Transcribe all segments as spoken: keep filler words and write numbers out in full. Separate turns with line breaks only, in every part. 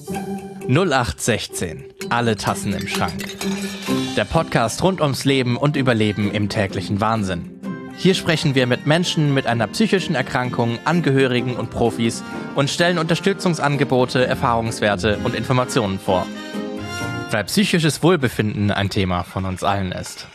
null acht sechzehn. Alle Tassen im Schrank. Der Podcast rund ums Leben und Überleben im täglichen Wahnsinn. Hier sprechen wir mit Menschen mit einer psychischen Erkrankung, Angehörigen und Profis und stellen Unterstützungsangebote, Erfahrungswerte und Informationen vor. Weil psychisches Wohlbefinden ein Thema von uns allen ist.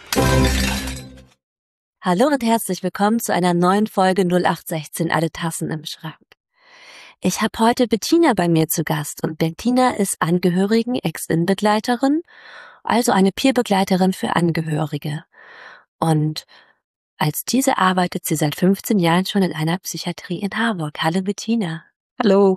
Hallo und herzlich willkommen zu einer neuen Folge null acht sechzehn. Alle Tassen im Schrank. Ich habe heute Bettina bei mir zu Gast und Bettina ist Angehörigen, Ex-In-Begleiterin, also eine Peer-Begleiterin für Angehörige. Und als diese arbeitet sie seit fünfzehn Jahren schon in einer Psychiatrie in Harburg. Hallo Bettina.
Hallo.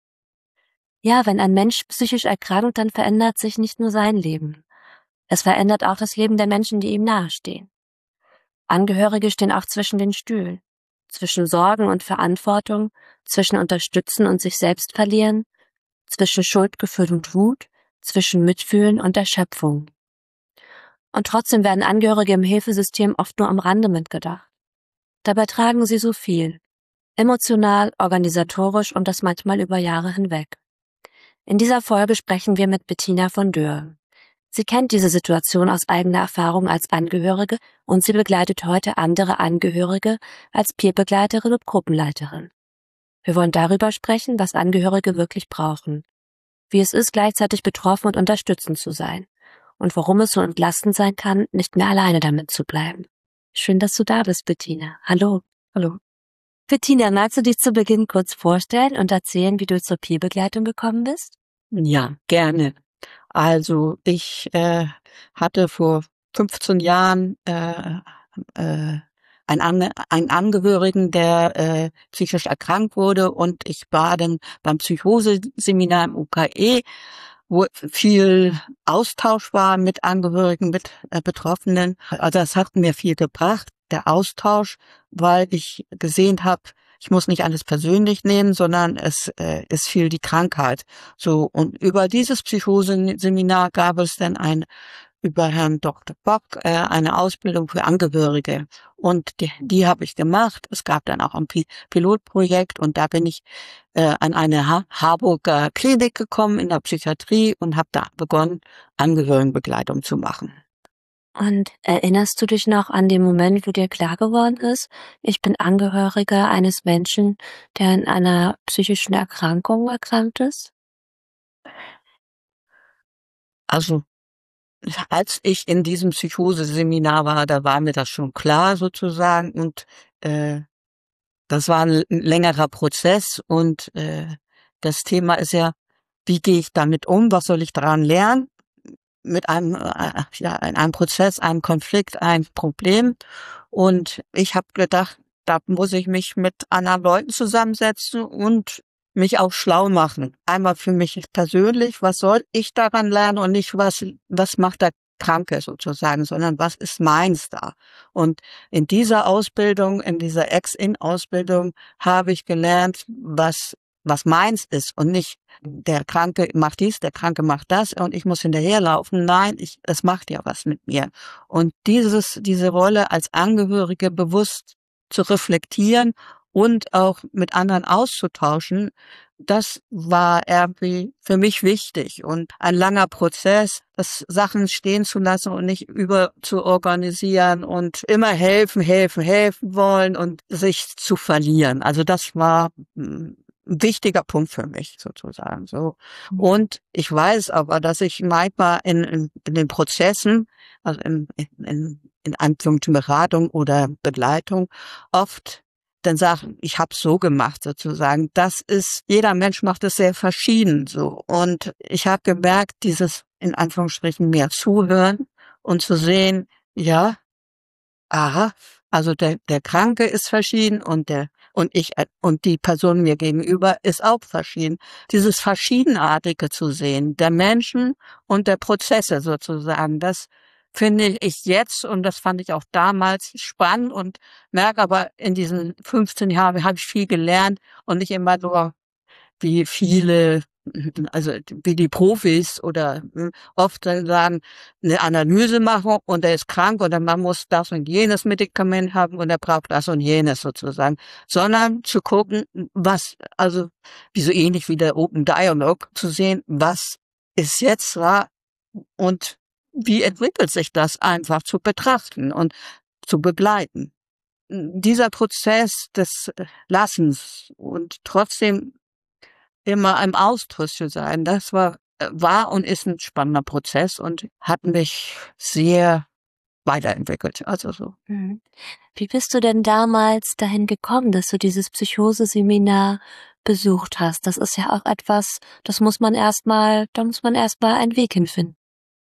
Ja, wenn ein Mensch psychisch erkrankt, dann verändert sich nicht nur sein Leben. Es verändert auch das Leben der Menschen, die ihm nahestehen. Angehörige stehen auch zwischen den Stühlen, zwischen Sorgen und Verantwortung, zwischen Unterstützen und sich selbst verlieren, zwischen Schuldgefühl und Wut, zwischen Mitfühlen und Erschöpfung. Und trotzdem werden Angehörige im Hilfesystem oft nur am Rande mitgedacht. Dabei tragen sie so viel, emotional, organisatorisch und das manchmal über Jahre hinweg. In dieser Folge sprechen wir mit Bettina von Dörr. Sie kennt diese Situation aus eigener Erfahrung als Angehörige und sie begleitet heute andere Angehörige als Peerbegleiterin und Gruppenleiterin. Wir wollen darüber sprechen, was Angehörige wirklich brauchen, wie es ist, gleichzeitig betroffen und unterstützend zu sein und warum es so entlastend sein kann, nicht mehr alleine damit zu bleiben. Schön, dass du da bist, Bettina. Hallo.
Hallo.
Bettina, magst du dich zu Beginn kurz vorstellen und erzählen, wie du zur Peerbegleitung gekommen bist?
Ja, gerne. Also ich äh, hatte vor fünfzehn Jahren äh, äh, einen, Ange- einen Angehörigen, der äh, psychisch erkrankt wurde, und ich war dann beim Psychoseseminar im U K E, wo viel Austausch war mit Angehörigen, mit äh, Betroffenen. Also das hat mir viel gebracht, der Austausch, weil ich gesehen habe, ich muss nicht alles persönlich nehmen, sondern es äh, ist viel die Krankheit. So, und über dieses Psychoseseminar gab es dann ein über Herrn Doktor Bock äh, eine Ausbildung für Angehörige, und die, die habe ich gemacht. Es gab dann auch ein Pi- Pilotprojekt, und da bin ich äh, an eine ha- Harburger Klinik gekommen in der Psychiatrie und habe da begonnen, Angehörigenbegleitung zu machen.
Und erinnerst du dich noch an den Moment, wo dir klar geworden ist, ich bin Angehöriger eines Menschen, der an einer psychischen Erkrankung erkrankt ist?
Also als ich in diesem Psychoseseminar war, da war mir das schon klar sozusagen, und äh, das war ein längerer Prozess, und äh, das Thema ist ja, wie gehe ich damit um, was soll ich daran lernen, mit einem äh, ja in einem Prozess, einem Konflikt, einem Problem. Und ich habe gedacht, da muss ich mich mit anderen Leuten zusammensetzen und mich auch schlau machen. Einmal für mich persönlich, was soll ich daran lernen, und nicht, was was macht der Kranke sozusagen, sondern was ist meins da. Und in dieser Ausbildung, in dieser Ex-In-Ausbildung habe ich gelernt, was was meins ist, und nicht der Kranke macht dies, der Kranke macht das und ich muss hinterherlaufen. Nein, ich, es macht ja was mit mir. Und dieses, diese Rolle als Angehörige bewusst zu reflektieren und auch mit anderen auszutauschen, das war irgendwie für mich wichtig, und ein langer Prozess, das Sachen stehen zu lassen und nicht über zu organisieren und immer helfen, helfen, helfen wollen und sich zu verlieren. Also das war ein wichtiger Punkt für mich sozusagen. So. Und ich weiß aber, dass ich manchmal in, in, in den Prozessen, also in, in, in Anführungszeichen Beratung oder Begleitung, oft dann sagen, ich habe so gemacht sozusagen. Das ist, jeder Mensch macht es sehr verschieden so. Und ich habe gemerkt, dieses in Anführungsstrichen mehr zuhören und zu sehen, ja, aha, also der der Kranke ist verschieden und der und ich und die Person mir gegenüber ist auch verschieden. Dieses Verschiedenartige zu sehen, der Menschen und der Prozesse sozusagen, das finde ich jetzt, und das fand ich auch damals spannend, und merke aber, in diesen fünfzehn Jahren habe ich viel gelernt und nicht immer nur, wie viele also wie die Profis oder hm, oft dann sagen, eine Analyse machen und er ist krank oder man muss das und jenes Medikament haben und er braucht das und jenes sozusagen, sondern zu gucken, was, also wie so ähnlich wie der Open Dialog, zu sehen, was ist jetzt wahr und wie entwickelt sich das, einfach zu betrachten und zu begleiten. Dieser Prozess des Lassens und trotzdem immer im Austausch zu sein, das war, äh, war und ist ein spannender Prozess und hat mich sehr weiterentwickelt. Also so.
Mhm. Wie bist du denn damals dahin gekommen, dass du dieses Psychoseseminar besucht hast? Das ist ja auch etwas, das muss man erstmal, da muss man erstmal einen Weg hinfinden.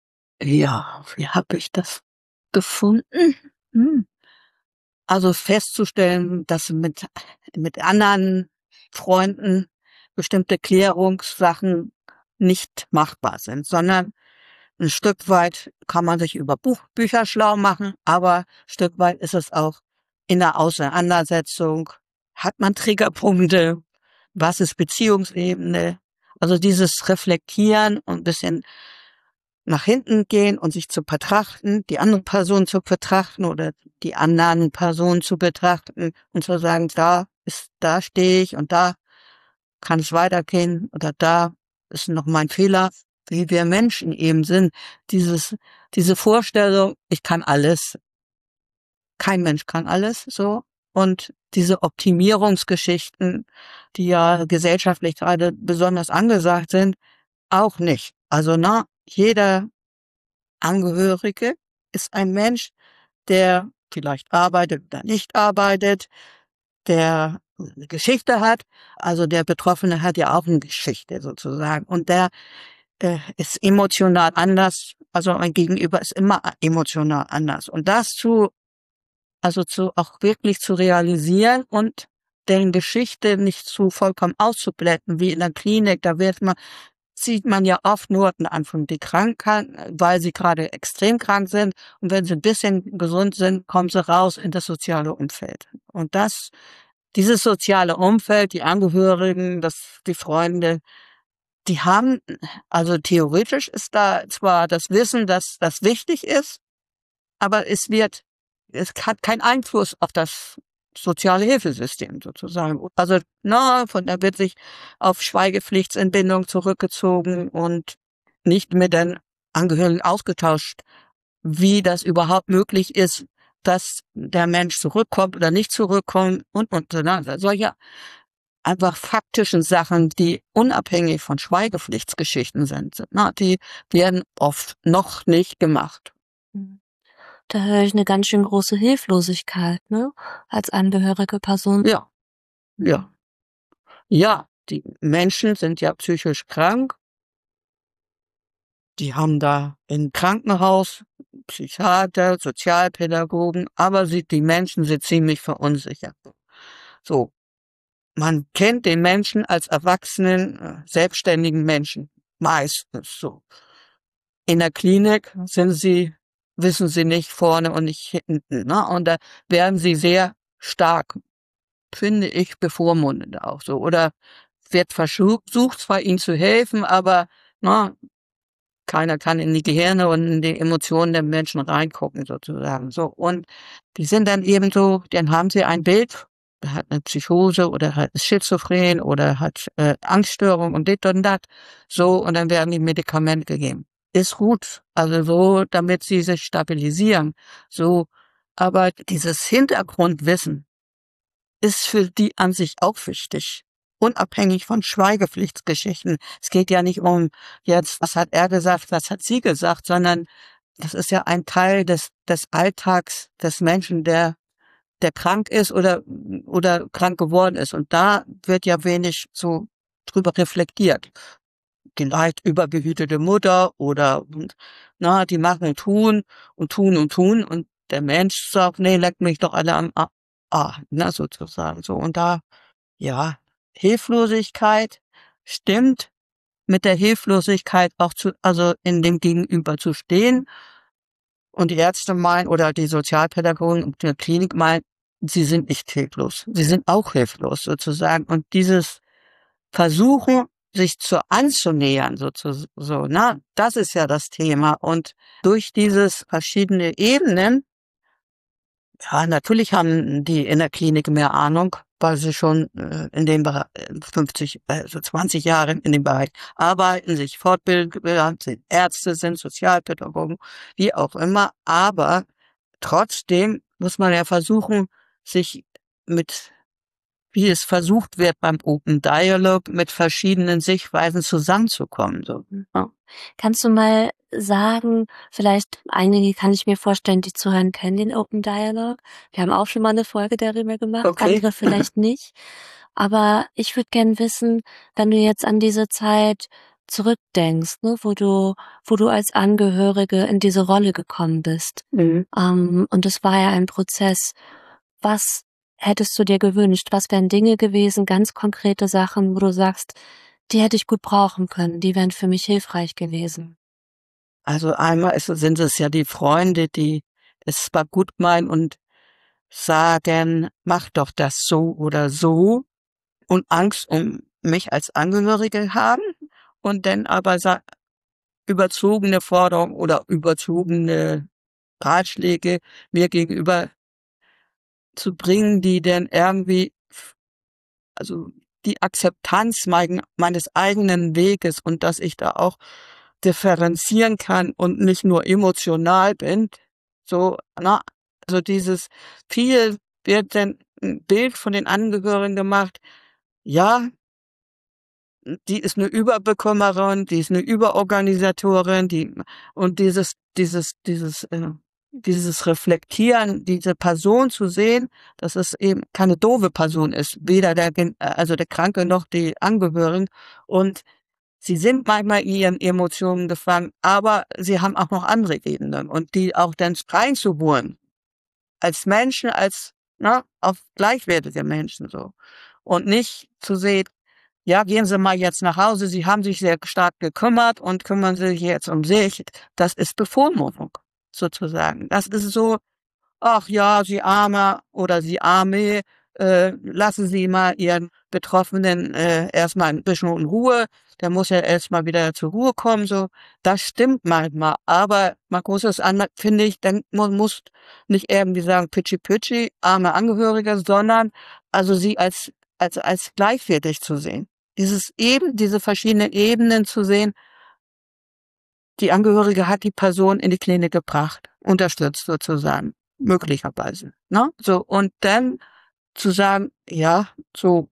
Ja, wie habe ich das gefunden? Hm. Also festzustellen, dass mit mit anderen Freunden bestimmte Klärungssachen nicht machbar sind, sondern ein Stück weit kann man sich über Buch Bücher schlau machen, aber ein Stück weit ist es auch in der Auseinandersetzung. Hat man Triggerpunkte? Was ist Beziehungsebene? Also dieses Reflektieren und ein bisschen nach hinten gehen und sich zu betrachten, die andere Person zu betrachten oder die anderen Personen zu betrachten und zu sagen, da ist, da stehe ich und da kann es weitergehen oder da ist noch mein Fehler, wie wir Menschen eben sind. Dieses, diese Vorstellung, ich kann alles, kein Mensch kann alles, so. Und diese Optimierungsgeschichten, die ja gesellschaftlich gerade besonders angesagt sind, auch nicht. Also, na, jeder Angehörige ist ein Mensch, der vielleicht arbeitet oder nicht arbeitet, der eine Geschichte hat. Also der Betroffene hat ja auch eine Geschichte sozusagen. Und der äh, ist emotional anders. Also mein Gegenüber ist immer emotional anders. Und das zu, also zu auch wirklich zu realisieren und deren Geschichte nicht zu vollkommen auszublenden, wie in der Klinik, da wird man sieht man ja oft nur in Anführungszeichen die Kranken, weil sie gerade extrem krank sind. Und wenn sie ein bisschen gesund sind, kommen sie raus in das soziale Umfeld. Und das, dieses soziale Umfeld, die Angehörigen, das, die Freunde, die haben, also theoretisch ist da zwar das Wissen, dass das wichtig ist, aber es wird, es hat keinen Einfluss auf das soziale Hilfesystem sozusagen. Also, na, von da wird sich auf Schweigepflichtsentbindung zurückgezogen und nicht mit den Angehörigen ausgetauscht, wie das überhaupt möglich ist, dass der Mensch zurückkommt oder nicht zurückkommt und, und, so. Solche einfach faktischen Sachen, die unabhängig von Schweigepflichtsgeschichten sind, na, die werden oft noch nicht gemacht.
Da höre ich eine ganz schön große Hilflosigkeit, ne, als angehörige Person.
Ja, ja. Ja, die Menschen sind ja psychisch krank. Die haben da im Krankenhaus Psychiater, Sozialpädagogen, aber sie, die Menschen sind ziemlich verunsichert. So, man kennt den Menschen als erwachsenen, äh, selbstständigen Menschen. Meistens so. In der Klinik sind sie, wissen sie nicht vorne und nicht hinten, ne? Und da werden sie sehr stark, finde ich, bevormundet auch so. Oder wird versucht, zwar ihnen zu helfen, aber na, keiner kann in die Gehirne und in die Emotionen der Menschen reingucken sozusagen. So, und die sind dann eben so, dann haben sie ein Bild, der hat eine Psychose oder hat ist schizophren oder hat äh, Angststörung und dit und dat. So, und dann werden die Medikamente gegeben. Ist gut, also so, damit sie sich stabilisieren. So, aber dieses Hintergrundwissen ist für die an sich auch wichtig. Unabhängig von Schweigepflichtsgeschichten. Es geht ja nicht um jetzt, was hat er gesagt, was hat sie gesagt, sondern das ist ja ein Teil des, des Alltags des Menschen, der, der krank ist oder, oder krank geworden ist. Und da wird ja wenig so drüber reflektiert. Die leicht überbehütete Mutter oder, na, die machen tun und tun und tun und der Mensch sagt, nee, leck mich doch alle am A, ah, na, sozusagen, so. Und da, ja, Hilflosigkeit stimmt, mit der Hilflosigkeit auch zu, also in dem Gegenüber zu stehen. Und die Ärzte meinen oder die Sozialpädagogen und die Klinik meinen, sie sind nicht hilflos. Sie sind auch hilflos sozusagen. Und dieses Versuchen, sich zu anzunähern, so, zu, so, ne? Das ist ja das Thema. Und durch dieses verschiedene Ebenen, ja, natürlich haben die in der Klinik mehr Ahnung, weil sie schon äh, in dem Bereich fünfzig, also zwanzig Jahre in dem Bereich arbeiten, sich fortbilden, sind Ärzte, sind Sozialpädagogen, wie auch immer. Aber trotzdem muss man ja versuchen, sich mit, wie es versucht wird beim Open Dialogue, mit verschiedenen Sichtweisen zusammenzukommen. So.
Ja. Kannst du mal sagen, vielleicht einige kann ich mir vorstellen, die zuhören, kennen den Open Dialogue. Wir haben auch schon mal eine Folge darüber gemacht,
Okay.
andere vielleicht nicht. Aber ich würde gern wissen, wenn du jetzt an diese Zeit zurückdenkst, ne, wo du, wo du als Angehörige in diese Rolle gekommen bist.
Mhm.
Ähm, und es war ja ein Prozess. Was hättest du dir gewünscht? Was wären Dinge gewesen, ganz konkrete Sachen, wo du sagst, die hätte ich gut brauchen können, die wären für mich hilfreich gewesen?
Also einmal ist, sind es ja die Freunde, die es zwar gut meinen und sagen, mach doch das so oder so und Angst um mich als Angehörige haben und dann aber sa- überzogene Forderungen oder überzogene Ratschläge mir gegenüber zu bringen, die dann irgendwie, also die Akzeptanz mein, meines eigenen Weges und dass ich da auch differenzieren kann und nicht nur emotional bin. So, na, also dieses viel wird dann ein Bild von den Angehörigen gemacht. Ja, die ist eine Überbekommerin, die ist eine Überorganisatorin, die, und dieses, dieses, dieses, äh, dieses Reflektieren, diese Person zu sehen, dass es eben keine doofe Person ist, weder der, Gen- also der Kranke noch die Angehörigen. Und sie sind manchmal in ihren Emotionen gefangen, aber sie haben auch noch andere Ebenen und die auch dann reinzuholen. Als Menschen, als, na, auf gleichwertige Menschen so. Und nicht zu sehen, ja, gehen Sie mal jetzt nach Hause, Sie haben sich sehr stark gekümmert und kümmern Sie sich jetzt um sich. Das ist Bevormundung, sozusagen. Das ist so, ach ja, Sie Armer oder Sie Arme, äh, lassen Sie mal Ihren Betroffenen äh, erstmal ein bisschen in Ruhe. Der muss ja erstmal wieder zur Ruhe kommen. So, das stimmt manchmal. Aber man muss es an, finde ich, dann man muss nicht irgendwie sagen, Pitschi Pitschi, arme Angehörige, sondern also sie als als als gleichwertig zu sehen. Dieses eben, diese verschiedenen Ebenen zu sehen. Die Angehörige hat die Person in die Klinik gebracht, unterstützt sozusagen, möglicherweise. Ne? So, und dann zu sagen, ja, so,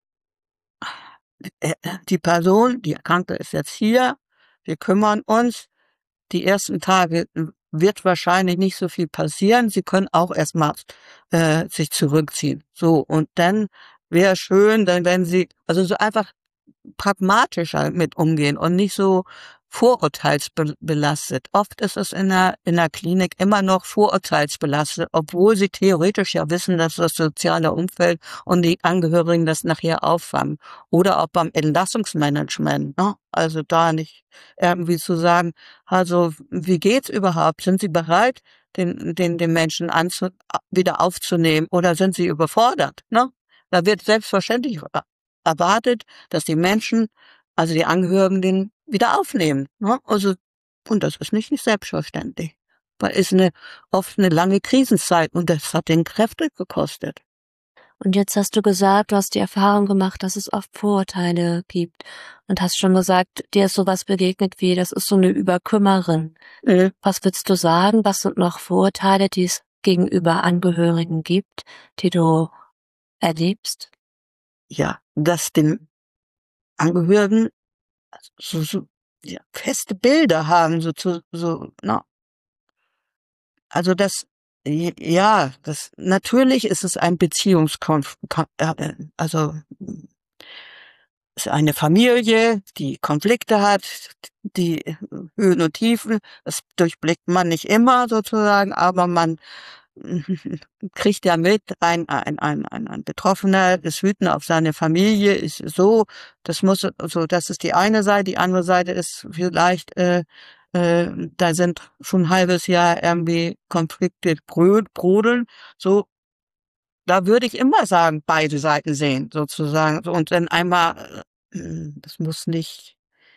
äh, die Person, die Erkrankte ist jetzt hier, wir kümmern uns. Die ersten Tage wird wahrscheinlich nicht so viel passieren. Sie können auch erstmal äh, sich zurückziehen. So, und dann wäre schön, dann wenn sie, also so einfach pragmatischer mit umgehen und nicht so vorurteilsbelastet. Oft ist es in der, in der Klinik immer noch vorurteilsbelastet, obwohl sie theoretisch ja wissen, dass das soziale Umfeld und die Angehörigen das nachher auffangen. Oder auch beim Entlassungsmanagement, ne? Also da nicht irgendwie zu sagen, also wie geht's überhaupt? Sind Sie bereit, den, den, den Menschen anzu, wieder aufzunehmen oder sind Sie überfordert? Ne? Da wird selbstverständlich erwartet, dass die Menschen, also die Angehörigen, den wieder aufnehmen. Ne? Also, und das ist nicht, nicht selbstverständlich. Weil es eine, oft eine lange Krisenzeit und das hat den Kräfte gekostet.
Und jetzt hast du gesagt, du hast die Erfahrung gemacht, dass es oft Vorurteile gibt. Und hast schon gesagt, dir ist sowas begegnet wie, das ist so eine Überkümmerin.
Mhm.
Was würdest du sagen? Was sind noch Vorurteile, die es gegenüber Angehörigen gibt, die du erlebst?
Ja, dass den Angehörigen so, so ja, feste Bilder haben, so, so, so, na. Also das, ja, das, natürlich ist es ein Beziehungskonflikt, also ist eine Familie, die Konflikte hat, die Höhen und Tiefen, das durchblickt man nicht immer sozusagen, aber man kriegt ja mit, ein, ein, ein, ein, ein Betroffener ist wütend auf seine Familie, ist so, das muss, so, das ist die eine Seite, die andere Seite ist vielleicht, äh, äh, da sind schon ein halbes Jahr irgendwie Konflikte brodeln, so, da würde ich immer sagen, beide Seiten sehen, sozusagen, so, und dann einmal Das muss nicht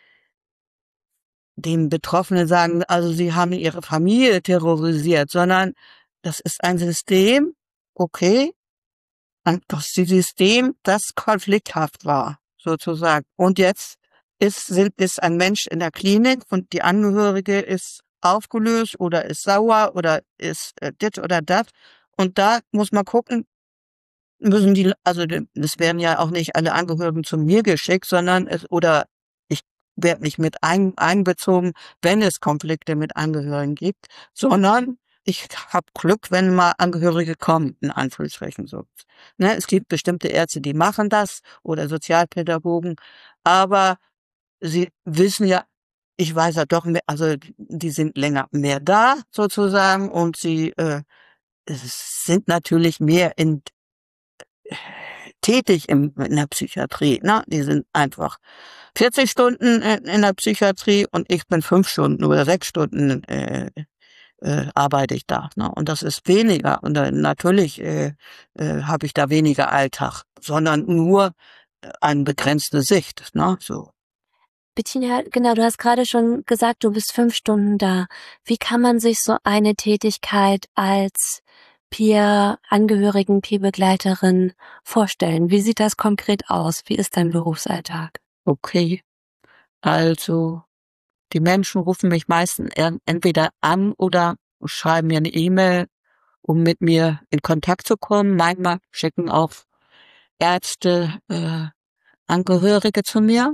dem Betroffenen sagen, also sie haben ihre Familie terrorisiert, sondern das ist ein System, okay, das System, das konflikthaft war, sozusagen. Und jetzt ist, sind, ist ein Mensch in der Klinik und die Angehörige ist aufgelöst oder ist sauer oder ist äh, dit oder dat. Und da muss man gucken, müssen die, also es werden ja auch nicht alle Angehörigen zu mir geschickt, sondern es, oder ich werde nicht mit ein, einbezogen, wenn es Konflikte mit Angehörigen gibt, sondern ich habe Glück, wenn mal Angehörige kommen, in Anführungsstrichen so. Ne, es gibt bestimmte Ärzte, die machen das oder Sozialpädagogen, aber sie wissen ja, ich weiß ja doch mehr, also die sind länger mehr da sozusagen und sie äh, sind natürlich mehr in tätig im, in der Psychiatrie. Ne? Die sind einfach vierzig Stunden in, in der Psychiatrie und ich bin fünf Stunden oder sechs Stunden äh, äh, arbeite ich da. Ne? Und das ist weniger. Und dann natürlich äh, äh, habe ich da weniger Alltag, sondern nur eine begrenzte Sicht. Ne? So.
Bettina, genau, du hast gerade schon gesagt, du bist fünf Stunden da. Wie kann man sich so eine Tätigkeit als Peer-Angehörigen, Peer-Begleiterin vorstellen? Wie sieht das konkret aus? Wie ist dein Berufsalltag?
Okay, also die Menschen rufen mich meistens entweder an oder schreiben mir eine E-Mail, um mit mir in Kontakt zu kommen. Manchmal schicken auch Ärzte äh, Angehörige zu mir.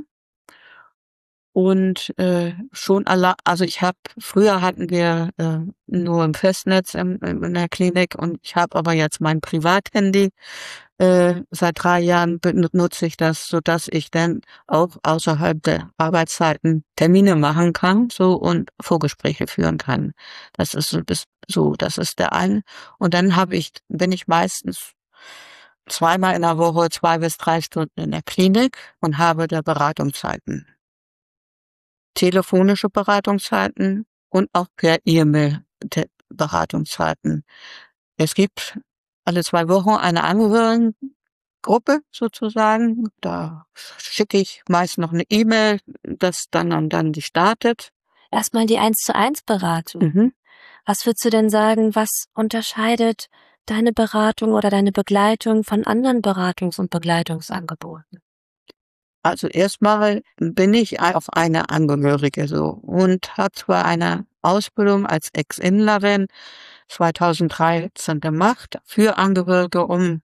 Und äh, schon alle, also ich habe, früher hatten wir äh, nur im Festnetz in, in der Klinik und ich habe aber jetzt mein Privathandy. Äh, seit drei Jahren benutze ich das, so dass ich dann auch außerhalb der Arbeitszeiten Termine machen kann, so und Vorgespräche führen kann. Das ist so, das, so, das ist der eine. Und dann habe ich, bin ich meistens zweimal in der Woche zwei bis drei Stunden in der Klinik und habe da Beratungszeiten. Telefonische Beratungszeiten und auch per E-Mail Beratungszeiten. Es gibt alle zwei Wochen eine Angehörigengruppe sozusagen. Da schicke ich meist noch eine E-Mail, dass dann und dann die startet.
Erstmal die eins zu eins Beratung.
Mhm.
Was würdest du denn sagen, was unterscheidet deine Beratung oder deine Begleitung von anderen Beratungs- und Begleitungsangeboten?
Also erstmal bin ich auf eine Angehörige so und habe zwar eine Ausbildung als Ex-Inlerin zweitausenddreizehn gemacht für Angehörige, um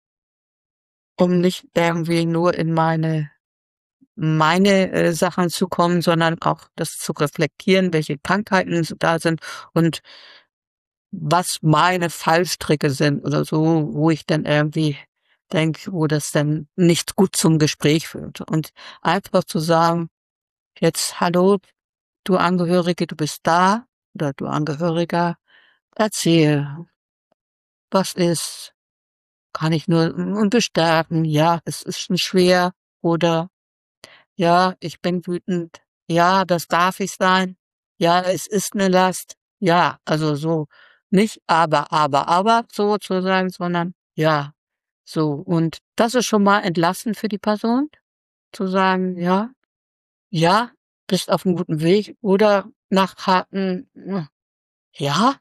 um nicht irgendwie nur in meine meine äh, Sachen zu kommen, sondern auch das zu reflektieren, welche Krankheiten da sind und was meine Fallstricke sind oder so, wo ich dann irgendwie denke, wo das dann nicht gut zum Gespräch führt. Und einfach zu sagen, jetzt, hallo, du Angehörige, du bist da, oder du Angehöriger, erzähl, was ist, kann ich nur mm, bestärken, ja, es ist schon schwer, oder ja, ich bin wütend, ja, das darf ich sein, ja, es ist eine Last, ja, also so, nicht aber, aber, aber, so zu sagen, sondern ja, so, und das ist schon mal entlastend für die Person, zu sagen, ja, ja, bist auf einem guten Weg, oder nachhaken, ja,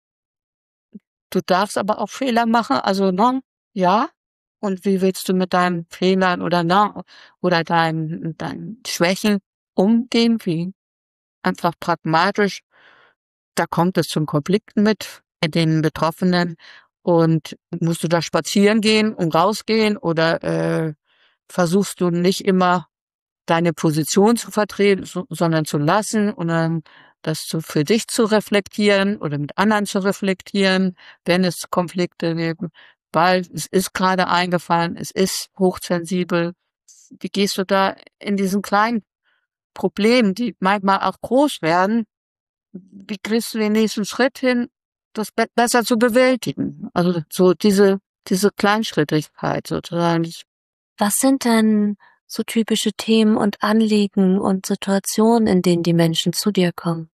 du darfst aber auch Fehler machen, also, ne, ja, und wie willst du mit deinen Fehlern oder ne, oder deinen deinen Schwächen umgehen? Wie? Einfach pragmatisch. Da kommt es zum Konflikten mit den Betroffenen und musst du da spazieren gehen und rausgehen oder äh, versuchst du nicht immer deine Position zu vertreten, so, sondern zu lassen und dann das zu, für dich zu reflektieren oder mit anderen zu reflektieren, wenn es Konflikte gibt, weil es ist gerade eingefallen, es ist hochsensibel. Wie gehst du da in diesen kleinen Problemen, die manchmal auch groß werden, wie kriegst du den nächsten Schritt hin, das be- besser zu bewältigen? Also so diese diese Kleinschrittigkeit sozusagen.
Was sind denn so typische Themen und Anliegen und Situationen, in denen die Menschen zu dir kommen?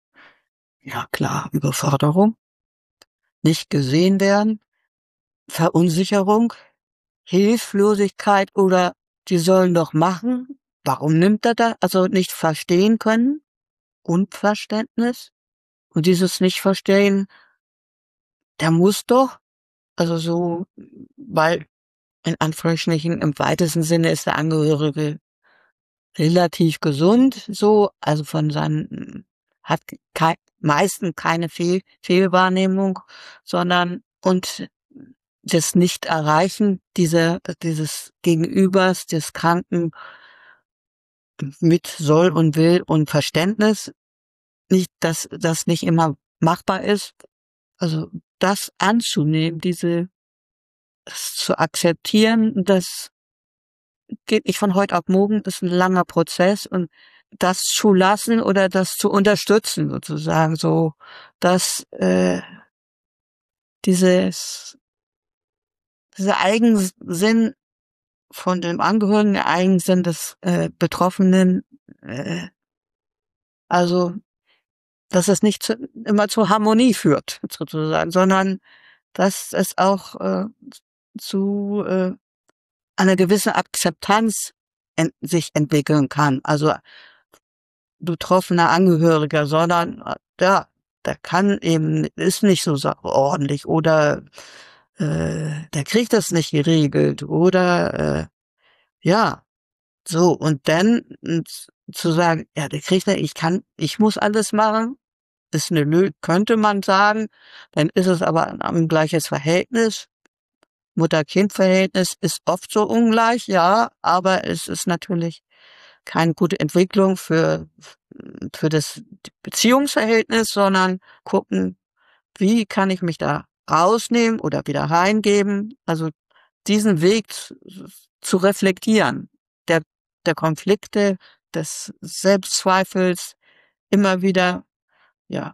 Ja klar, Überforderung, nicht gesehen werden, Verunsicherung, Hilflosigkeit oder die sollen doch machen. Warum nimmt er da? Also nicht verstehen können, Unverständnis. Und dieses Nicht-Verstehen, der muss doch, also so, weil in Anführungsstrichen im weitesten Sinne ist der Angehörige relativ gesund, so, also von seinen, hat kei, meistens keine Fehl, Fehlwahrnehmung, sondern, und das Nicht-Erreichen dieser, dieses Gegenübers, des Kranken mit Soll und Will und Verständnis, nicht, dass das nicht immer machbar ist, also das anzunehmen, diese, das zu akzeptieren, das geht nicht von heute auf morgen, ist ein langer Prozess, und das zu lassen oder das zu unterstützen sozusagen, so, dass äh, dieses, dieser Eigensinn von dem Angehörigen, der Eigensinn des äh, Betroffenen, äh, also dass es nicht zu, immer zur Harmonie führt, sozusagen, sondern dass es auch äh, zu äh, einer gewissen Akzeptanz ent sich entwickeln kann. Also betroffener Angehöriger, sondern äh, ja, der kann eben, ist nicht so ordentlich oder äh, der kriegt das nicht geregelt oder äh, ja, so, und dann und zu sagen, ja, der kriegt das, ich kann, ich muss alles machen, ist eine Lö könnte man sagen, dann ist es aber ein gleiches Verhältnis. Mutter-Kind-Verhältnis ist oft so ungleich, ja, aber es ist natürlich keine gute Entwicklung für für das Beziehungsverhältnis, sondern gucken, wie kann ich mich da rausnehmen oder wieder reingeben, also diesen Weg zu, zu reflektieren, der der Konflikte, des Selbstzweifels, immer wieder, ja,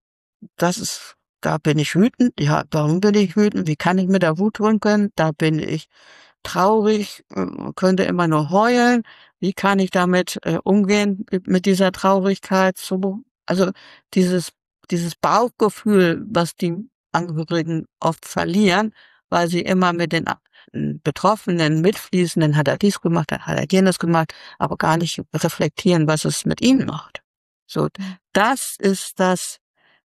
das ist, da bin ich wütend, ja, warum bin ich wütend, wie kann ich mit der Wut holen können, da bin ich traurig, äh, könnte immer nur heulen, wie kann ich damit äh, umgehen, mit dieser Traurigkeit, so, also dieses, dieses Bauchgefühl, was die Angehörigen oft verlieren, weil sie immer mit den Betroffenen mitfließen, hat er dies gemacht, dann hat er jenes gemacht, aber gar nicht reflektieren, was es mit ihnen macht. So, das ist das,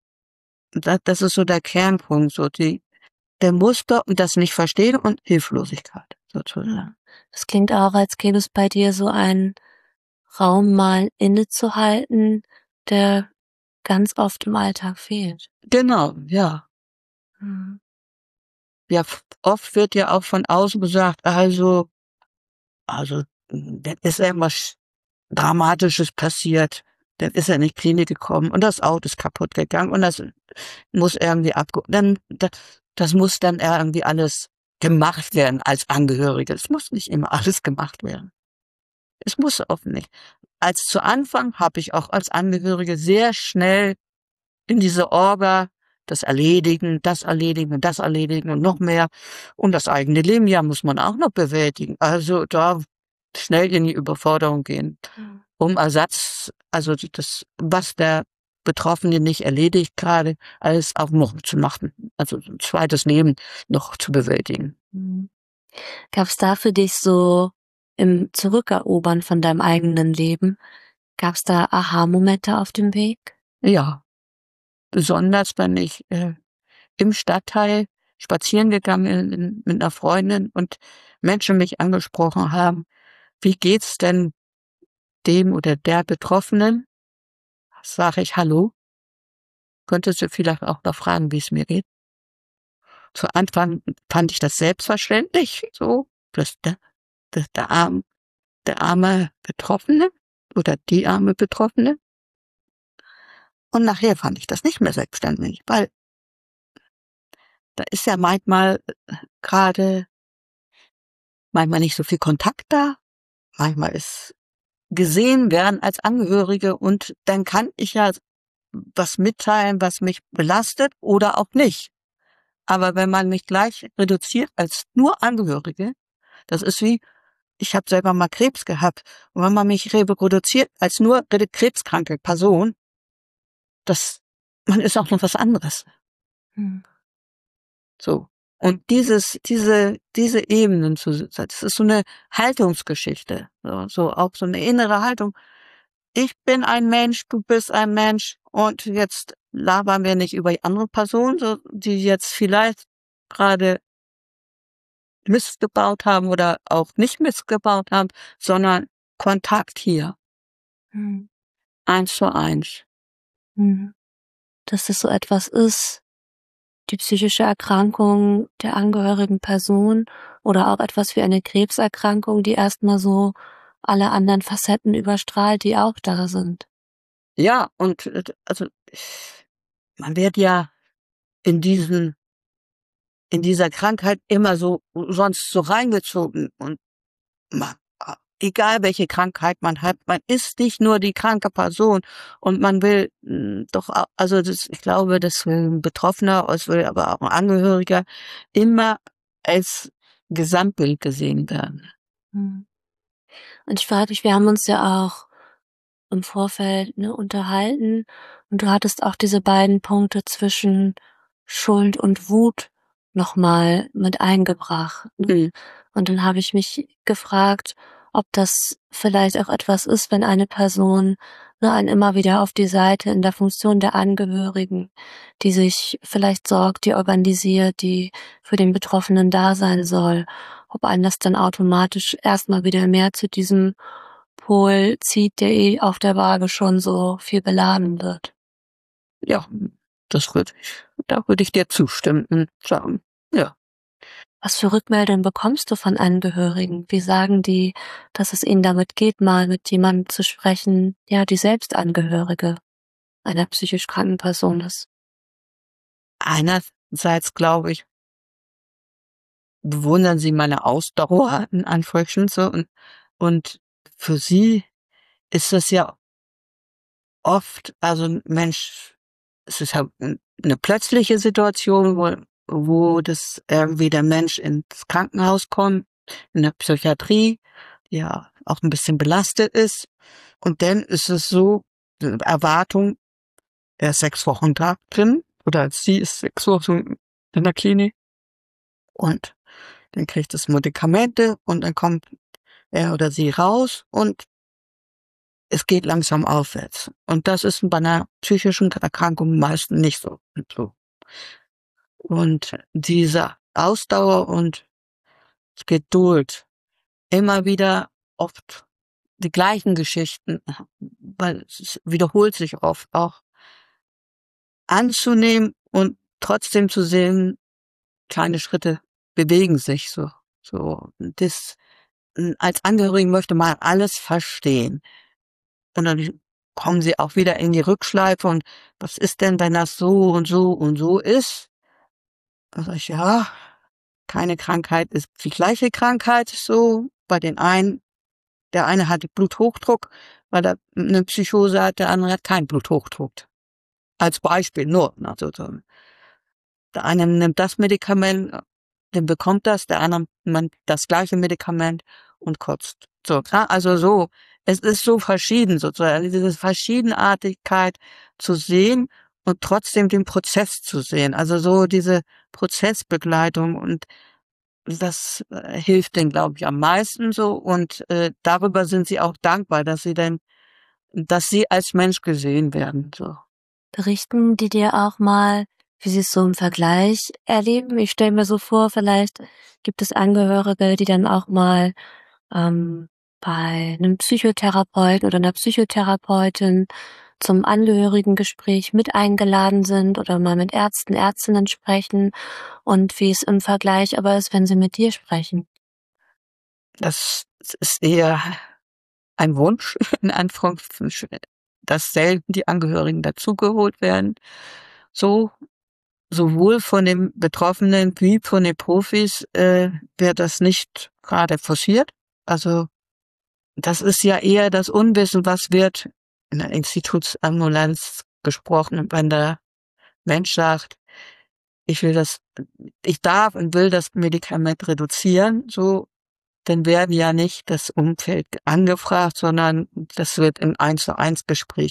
das, das ist so der Kernpunkt, so die, der Muster und das Nicht-Verstehen und Hilflosigkeit, sozusagen.
Das klingt auch, als gäbe es bei dir so einen Raum, mal innezuhalten, der ganz oft im Alltag fehlt.
Genau, ja.
Mhm.
Ja, oft wird ja auch von außen gesagt, also, also, dann ist irgendwas Dramatisches passiert, dann ist er in die Klinik gekommen und das Auto ist kaputt gegangen und das muss irgendwie abge... Dann, das, das muss dann irgendwie alles gemacht werden als Angehörige. Es muss nicht immer alles gemacht werden. Es muss oft nicht. Als zu Anfang habe ich auch als Angehörige sehr schnell in diese Orga das Erledigen, das Erledigen und das Erledigen und noch mehr. Und das eigene Leben, ja, muss man auch noch bewältigen. Also da schnell in die Überforderung gehen, um Ersatz, also das, was der Betroffene nicht erledigt gerade, alles auch noch zu machen. Also ein zweites Leben noch zu bewältigen.
Mhm. Gab es da für dich so im Zurückerobern von deinem eigenen Leben, gab es da Aha-Momente auf dem Weg?
Ja, besonders wenn ich äh, im Stadtteil spazieren gegangen bin mit einer Freundin und Menschen mich angesprochen haben, wie geht's denn dem oder der Betroffenen? Sage ich, hallo? Könntest du vielleicht auch noch fragen, wie es mir geht? Zu Anfang fand ich das selbstverständlich, so, dass der, dass der, arm, der arme Betroffene oder die arme Betroffene. Und nachher fand ich das nicht mehr selbstverständlich, weil da ist ja manchmal gerade, manchmal nicht so viel Kontakt da, manchmal ist gesehen werden als Angehörige und dann kann ich ja was mitteilen, was mich belastet oder auch nicht. Aber wenn man mich gleich reduziert als nur Angehörige, das ist wie, ich habe selber mal Krebs gehabt, und wenn man mich reproduziert als nur krebskranke Person, das, man ist auch noch was anderes.
Hm.
So. Und dieses, diese, diese Ebenen zu, das ist so eine Haltungsgeschichte, so, so auch so eine innere Haltung. Ich bin ein Mensch, du bist ein Mensch und jetzt labern wir nicht über die andere Person, so, die jetzt vielleicht gerade Mist gebaut haben oder auch nicht Mist gebaut haben, sondern Kontakt hier,
Mhm.
eins zu eins.
Mhm. Dass das so etwas ist, die psychische Erkrankung der angehörigen Person oder auch etwas wie eine Krebserkrankung, die erstmal so alle anderen Facetten überstrahlt, die auch da sind.
Ja, und äh, also man wird ja in diesen in dieser Krankheit immer so sonst so reingezogen und man, egal welche Krankheit man hat, man ist nicht nur die kranke Person und man will mh, doch, au- also das, ich glaube, das will ein Betroffener, es will aber auch ein Angehöriger immer als Gesamtbild gesehen werden.
Mhm. Und ich frage mich, wir haben uns ja auch im Vorfeld, ne, unterhalten und du hattest auch diese beiden Punkte zwischen Schuld und Wut noch mal mit eingebracht, ne?
Mhm.
Und dann habe ich mich gefragt, ob das vielleicht auch etwas ist, wenn eine Person, ne, einen immer wieder auf die Seite in der Funktion der Angehörigen, die sich vielleicht sorgt, die organisiert, die für den Betroffenen da sein soll, ob einen das dann automatisch erstmal wieder mehr zu diesem Pol zieht, der eh auf der Waage schon so viel beladen wird.
Ja, das würde ich, da würde ich dir zustimmen und sagen, ja.
Was für Rückmeldungen bekommst du von Angehörigen? Wie sagen die, dass es ihnen damit geht, mal mit jemandem zu sprechen, ja, die selbst Angehörige einer psychisch kranken Person ist?
Einerseits glaube ich, bewundern sie meine Ausdauer in Anführungsstrichen so und, und für sie ist das ja oft, also ein Mensch, es ist ja eine plötzliche Situation, wo, wo das irgendwie der Mensch ins Krankenhaus kommt, in der Psychiatrie, die ja auch ein bisschen belastet ist. Und dann ist es so, die Erwartung, er ist sechs Wochen da drin oder sie ist sechs Wochen in der Klinik und dann kriegt es Medikamente und dann kommt er oder sie raus und es geht langsam aufwärts. Und das ist bei einer psychischen Erkrankung meistens nicht so. so. Und diese Ausdauer und Geduld, immer wieder oft die gleichen Geschichten, weil es wiederholt sich oft auch anzunehmen und trotzdem zu sehen, kleine Schritte bewegen sich so. So, das, als Angehörigen möchte man alles verstehen. Und dann kommen sie auch wieder in die Rückschleife und was ist denn, wenn das so und so und so ist? Dann sag ich, ja, keine Krankheit ist die gleiche Krankheit so. Bei den einen, der eine hat Bluthochdruck, weil er eine Psychose hat, der andere hat keinen Bluthochdruck. Als Beispiel nur. Also, so. Der eine nimmt das Medikament, dann bekommt das, der andere nimmt das gleiche Medikament und kotzt. So, klar, also so. Es ist so verschieden sozusagen, diese Verschiedenartigkeit zu sehen und trotzdem den Prozess zu sehen. Also so diese Prozessbegleitung und das äh, hilft denen, glaube ich, am meisten so und äh, darüber sind sie auch dankbar, dass sie denn, dass sie als Mensch gesehen werden. So.
Berichten die dir auch mal, wie sie es so im Vergleich erleben? Ich stelle mir so vor, vielleicht gibt es Angehörige, die dann auch mal ähm, bei einem Psychotherapeuten oder einer Psychotherapeutin zum Angehörigengespräch mit eingeladen sind oder mal mit Ärzten, Ärztinnen sprechen und wie es im Vergleich aber ist, wenn sie mit dir sprechen.
Das ist eher ein Wunsch, in Anführungszeichen, dass selten die Angehörigen dazugeholt werden. So, sowohl von den Betroffenen wie von den Profis äh, wird das nicht gerade forciert. Also das ist ja eher das Unwissen, was wird in der Institutsambulanz gesprochen. Und wenn der Mensch sagt, ich will das, ich darf und will das Medikament reduzieren, so, dann werden ja nicht das Umfeld angefragt, sondern das wird im eins zu eins Gespräch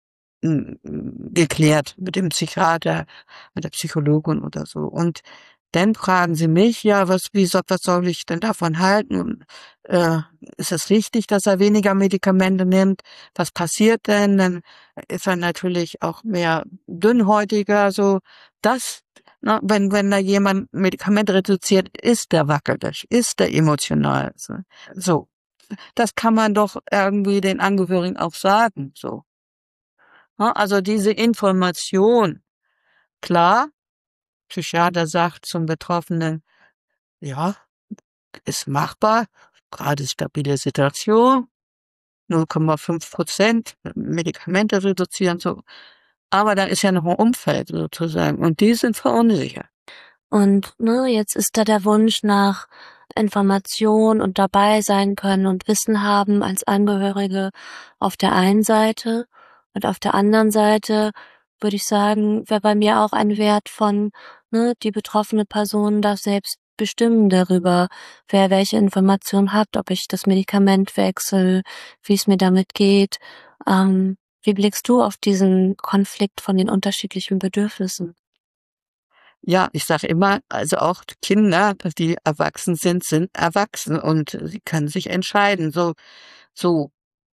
mm, geklärt mit dem Psychiater, mit der Psychologin oder so. Und Dann fragen sie mich, ja, was, wie soll, was soll ich denn davon halten? Und, äh, ist es richtig, dass er weniger Medikamente nimmt? Was passiert denn? Dann ist er natürlich auch mehr dünnhäutiger, so. Das, ne, wenn, wenn da jemand Medikamente reduziert, ist der wackelig, ist der emotional, so. So. Das kann man doch irgendwie den Angehörigen auch sagen, so. Ne, also diese Information, klar, Psychiater sagt zum Betroffenen, ja, ist machbar, gerade stabile Situation, null Komma fünf Prozent Medikamente reduzieren, so. Aber da ist ja noch ein Umfeld sozusagen und die sind verunsichert.
Und ne, jetzt ist da der Wunsch nach Information und dabei sein können und Wissen haben als Angehörige auf der einen Seite, und auf der anderen Seite würde ich sagen, wäre bei mir auch ein Wert von, ne, die betroffene Person darf selbst bestimmen darüber, wer welche Information hat, ob ich das Medikament wechsle, wie es mir damit geht. Ähm, wie blickst du auf diesen Konflikt von den unterschiedlichen Bedürfnissen?
Ja, ich sage immer, also auch Kinder, die erwachsen sind, sind erwachsen und sie können sich entscheiden. So, so.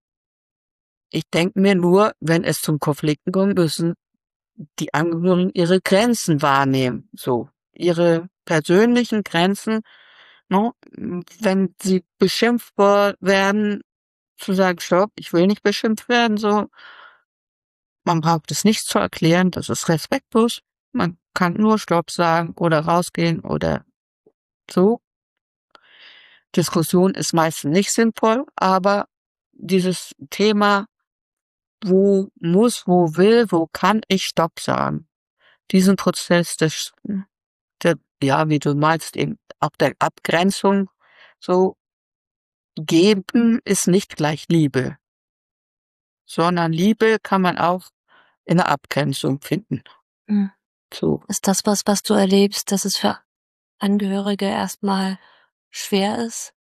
Ich denke mir nur, wenn es zum Konflikten kommt, müssen die Angehörigen ihre Grenzen wahrnehmen. So, ihre persönlichen Grenzen, ne? Wenn sie beschimpft werden, zu sagen, stopp, ich will nicht beschimpft werden, so. Man braucht es nicht zu erklären, das ist respektlos. Man kann nur Stopp sagen oder rausgehen oder so. Diskussion ist meistens nicht sinnvoll, aber dieses Thema, wo muss, wo will, wo kann ich Stopp sagen? Diesen Prozess des, der, ja, wie du meinst, eben auch der Abgrenzung, so geben ist nicht gleich Liebe, sondern Liebe kann man auch in der Abgrenzung finden.
Mhm.
So.
Ist das was, was du erlebst, dass es für Angehörige erstmal schwer ist?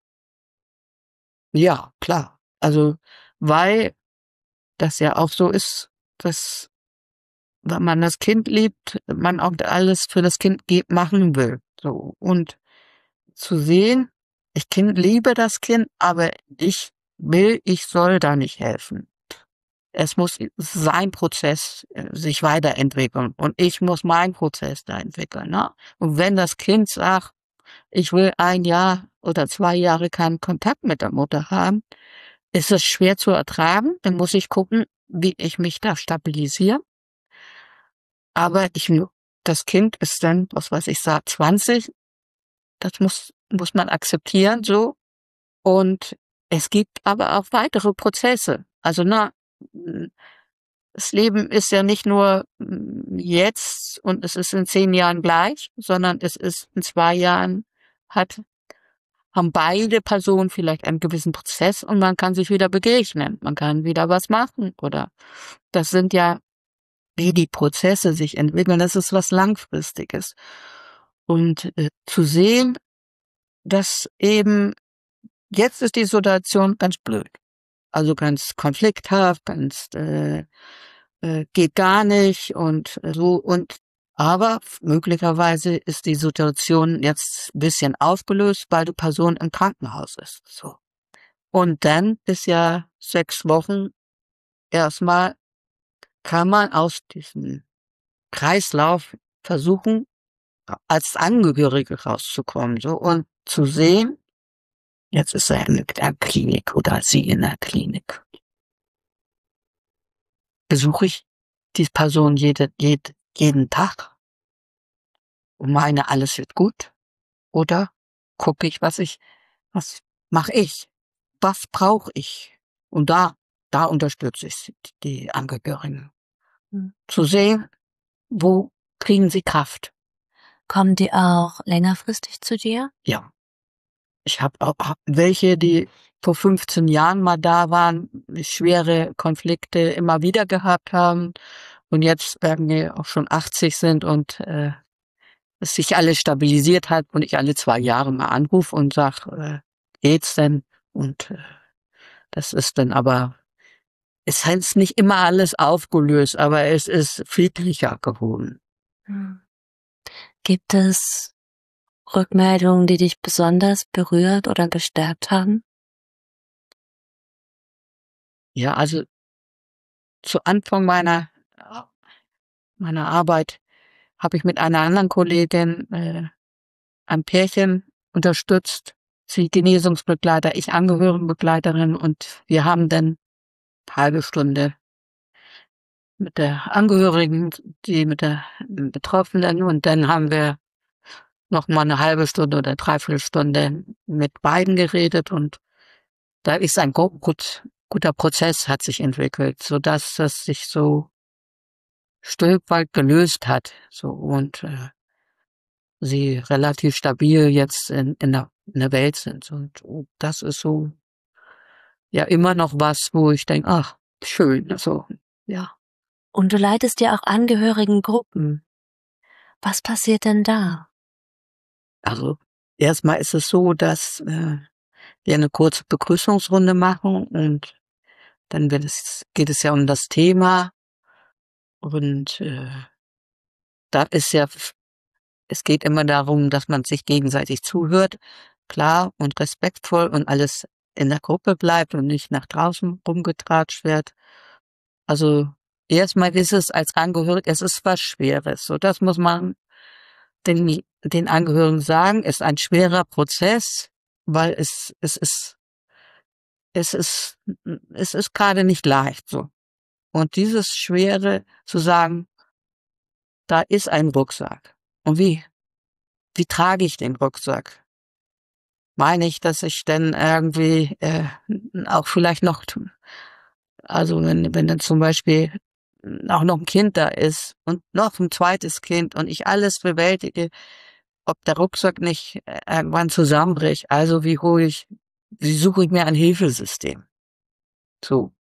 Ja, klar. Also, weil das ja auch so ist, dass wenn man das Kind liebt, man auch alles für das Kind ge machen will, so. Und zu sehen, ich Kind liebe das Kind, aber ich will, ich soll da nicht helfen. Es muss sein Prozess äh, sich weiterentwickeln und ich muss meinen Prozess da entwickeln, ne? Und wenn das Kind sagt, ich will ein Jahr oder zwei Jahre keinen Kontakt mit der Mutter haben, ist es schwer zu ertragen. Dann muss ich gucken, wie ich mich da stabilisiere. Aber ich, das Kind ist dann, was weiß ich, sagt zwanzig. Das muss, muss man akzeptieren, so. Und es gibt aber auch weitere Prozesse. Also, na, das Leben ist ja nicht nur jetzt und es ist in zehn Jahren gleich, sondern es ist in zwei Jahren hat haben beide Personen vielleicht einen gewissen Prozess und man kann sich wieder begegnen. Man kann wieder was machen oder das sind ja, wie die Prozesse sich entwickeln, das ist was Langfristiges. Und äh, zu sehen, dass eben jetzt ist die Situation ganz blöd. Also ganz konflikthaft, ganz äh, äh, geht gar nicht und äh, so und aber möglicherweise ist die Situation jetzt ein bisschen aufgelöst, weil die Person im Krankenhaus ist. So. Und dann ist ja sechs Wochen erstmal kann man aus diesem Kreislauf versuchen, als Angehörige rauszukommen, so und zu sehen, jetzt ist er in der Klinik oder sie in der Klinik. Besuche ich die Person jede, jede, jeden Tag und meine, alles wird gut? Oder gucke ich, was ich, was mache ich? Was brauche ich? Und da, da unterstütze ich die Angehörigen.
Hm.
Zu sehen, wo kriegen sie Kraft?
Kommen die auch längerfristig zu dir?
Ja. Ich habe auch hab welche, die vor fünfzehn Jahren mal da waren, schwere Konflikte immer wieder gehabt haben und jetzt irgendwie auch schon achtzig sind und äh, es sich alles stabilisiert hat und ich alle zwei Jahre mal anrufe und sag, äh, geht's denn? Und äh, das ist dann aber, es ist nicht immer alles aufgelöst, aber es ist friedlicher geworden.
Hm. Gibt es Rückmeldungen, die dich besonders berührt oder bestärkt haben?
Ja, also zu Anfang meiner meiner Arbeit habe ich mit einer anderen Kollegin äh, ein Pärchen unterstützt, sie Genesungsbegleiter, ich Angehörigenbegleiterin, und wir haben dann eine halbe Stunde mit der Angehörigen, die mit der Betroffenen, und dann haben wir noch mal eine halbe Stunde oder dreiviertel Stunde mit beiden geredet, und da ist ein gu- gut, guter Prozess hat sich entwickelt, sodass das sich so Stück weit gelöst hat, so, und äh, sie relativ stabil jetzt in, in, der, in der Welt sind. Und oh, das ist so ja immer noch was, wo ich denke, ach, schön, also ja.
Und du leitest ja auch Angehörigengruppen. Was passiert denn da?
Also erstmal ist es so, dass äh, wir eine kurze Begrüßungsrunde machen, und dann wird es, geht es ja um das Thema, und äh, da ist ja, es geht immer darum, dass man sich gegenseitig zuhört, klar und respektvoll, und alles in der Gruppe bleibt und nicht nach draußen rumgetratscht wird. Also erstmal ist es als Angehörig, es ist was Schweres. So, das muss man den, den Angehörigen sagen, ist ein schwerer Prozess, weil es, es ist, es ist, es ist gerade nicht leicht, so. Und dieses Schwere zu sagen, da ist ein Rucksack. Und wie, wie trage ich den Rucksack? Meine ich, dass ich dann irgendwie äh, auch vielleicht noch, also wenn, wenn dann zum Beispiel auch noch ein Kind da ist und noch ein zweites Kind und ich alles bewältige, ob der Rucksack nicht äh, irgendwann zusammenbricht. Also wie hole ich, wie suche ich mir ein Hilfesystem? So.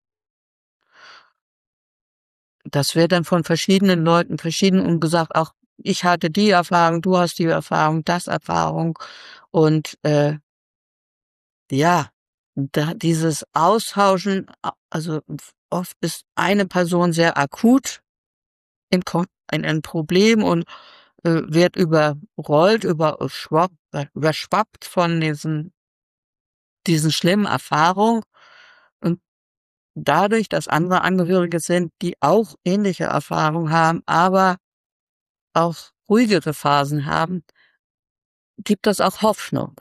Das wird dann von verschiedenen Leuten verschieden und gesagt, auch ich hatte die Erfahrung, du hast die Erfahrung, das Erfahrung, und äh, ja, da dieses Austauschen, a- also oft ist eine Person sehr akut in, Ko- in ein Problem und äh, wird überrollt, überschwappt, überschwappt von diesen, diesen schlimmen Erfahrungen. Und dadurch, dass andere Angehörige sind, die auch ähnliche Erfahrungen haben, aber auch ruhigere Phasen haben, gibt das auch Hoffnung.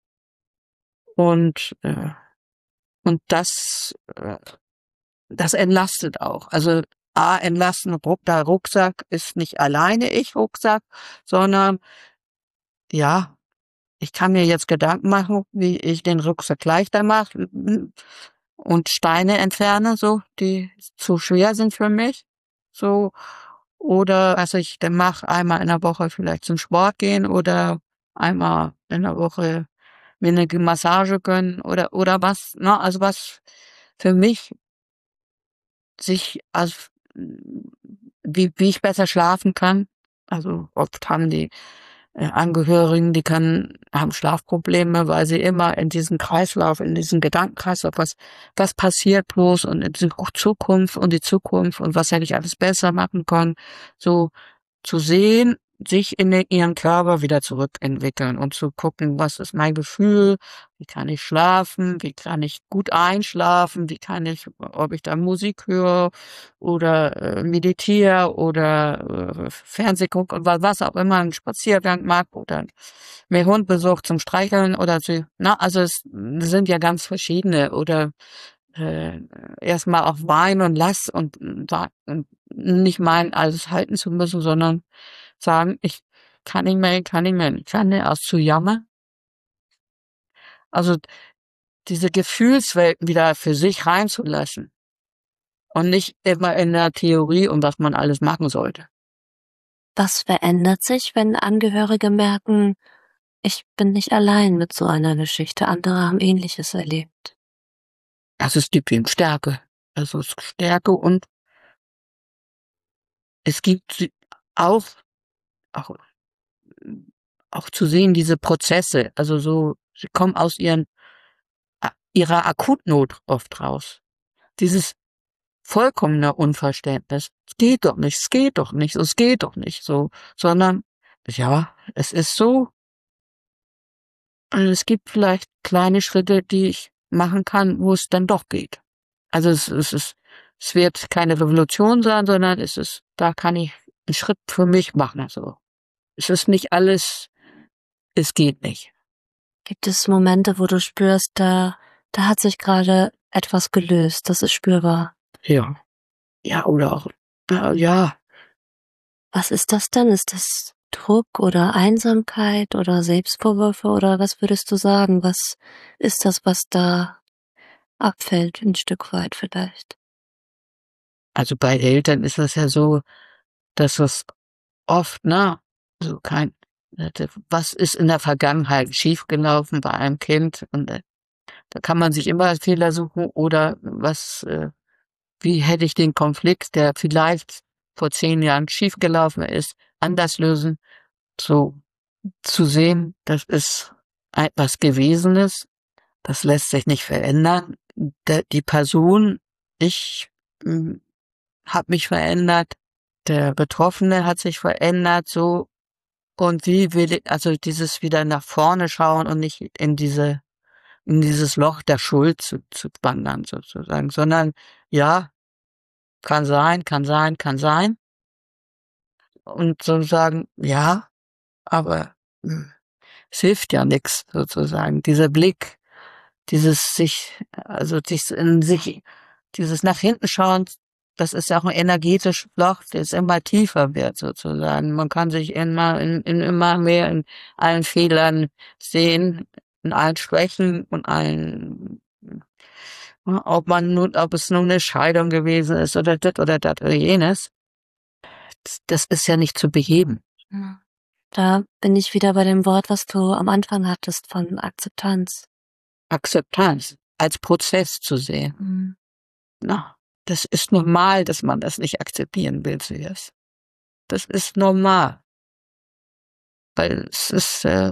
Und, äh, und das, äh, das entlastet auch. Also A, entlasten, Ruck, der Rucksack ist nicht alleine ich Rucksack, sondern ja, ich kann mir jetzt Gedanken machen, wie ich den Rucksack leichter mache und Steine entferne, so, die zu schwer sind für mich. So, oder was ich dann mache, einmal in der Woche vielleicht zum Sport gehen oder einmal in der Woche mir eine Massage gönnen oder oder was, ne? Also was für mich sich als wie wie ich besser schlafen kann. Also oft haben die äh, Angehörigen, die können, haben Schlafprobleme, weil sie immer in diesem Kreislauf, in diesem Gedankenkreislauf, was, was passiert bloß und in die Zukunft und die Zukunft und was hätte ich alles besser machen können, so zu sehen, sich in den, ihren Körper wieder zurückentwickeln und zu gucken, was ist mein Gefühl, wie kann ich schlafen, wie kann ich gut einschlafen, wie kann ich, ob ich da Musik höre oder äh, meditiere oder äh, Fernseh gucke und was, was auch immer, einen Spaziergang mag oder mir Hund besucht zum Streicheln oder so. Na, also es sind ja ganz verschiedene oder äh, erstmal auch weinen und lass und, und nicht meinen, alles halten zu müssen, sondern sagen, ich kann nicht mehr, ich kann nicht mehr, ich kann nicht aus zu jammern. Also diese Gefühlswelten wieder für sich reinzulassen und nicht immer in der Theorie und was man alles machen sollte.
Was verändert sich, wenn Angehörige merken, ich bin nicht allein mit so einer Geschichte, andere haben Ähnliches erlebt?
Das ist die Stärke. Also es ist Stärke, und es gibt auch, auch, auch zu sehen, diese Prozesse, also so, sie kommen aus ihren, ihrer Akutnot oft raus. Dieses vollkommene Unverständnis. Es geht doch nicht, es geht doch nicht, es geht doch nicht so, sondern ja, es ist so, Also es gibt vielleicht kleine Schritte, die ich machen kann, wo es dann doch geht. Also es, es ist, es wird keine Revolution sein, sondern es ist, da kann ich einen Schritt für mich machen. Also es ist nicht alles, es geht nicht.
Gibt es Momente, wo du spürst, da, da hat sich gerade etwas gelöst, das ist spürbar?
Ja. Ja, oder auch, ja, ja.
Was ist das denn? Ist das Druck oder Einsamkeit oder Selbstvorwürfe oder was würdest du sagen? Was ist das, was da abfällt, ein Stück weit vielleicht?
Also bei Eltern ist das ja so, dass das oft, ne, so kein, was ist in der Vergangenheit schiefgelaufen bei einem Kind? Und äh, da kann man sich immer Fehler suchen oder was, äh, wie hätte ich den Konflikt, der vielleicht vor zehn Jahren schiefgelaufen ist, anders lösen, so zu sehen, das ist etwas Gewesenes, das lässt sich nicht verändern. Der, die Person, ich habe mich verändert, der Betroffene hat sich verändert, so, und wie will ich, also dieses wieder nach vorne schauen und nicht in diese, in dieses Loch der Schuld zu, zu wandern sozusagen, sondern ja, kann sein, kann sein, kann sein. Und so sagen, ja, aber hm, es hilft ja nichts sozusagen. Dieser Blick, dieses sich, also sich in sich, dieses nach hinten schauen, das ist ja auch ein energetisches Loch, das immer tiefer wird sozusagen. Man kann sich immer in, in immer mehr in allen Fehlern sehen, in allen Schwächen und allen, ob man nun, ob es nun eine Scheidung gewesen ist oder das oder das oder jenes. Das, das ist ja nicht zu beheben.
Ja. Da bin ich wieder bei dem Wort, was du am Anfang hattest, von Akzeptanz.
Akzeptanz als Prozess zu sehen.
Mhm.
Na, das ist normal, dass man das nicht akzeptieren will zuerst. Das ist normal. Weil es ist, äh,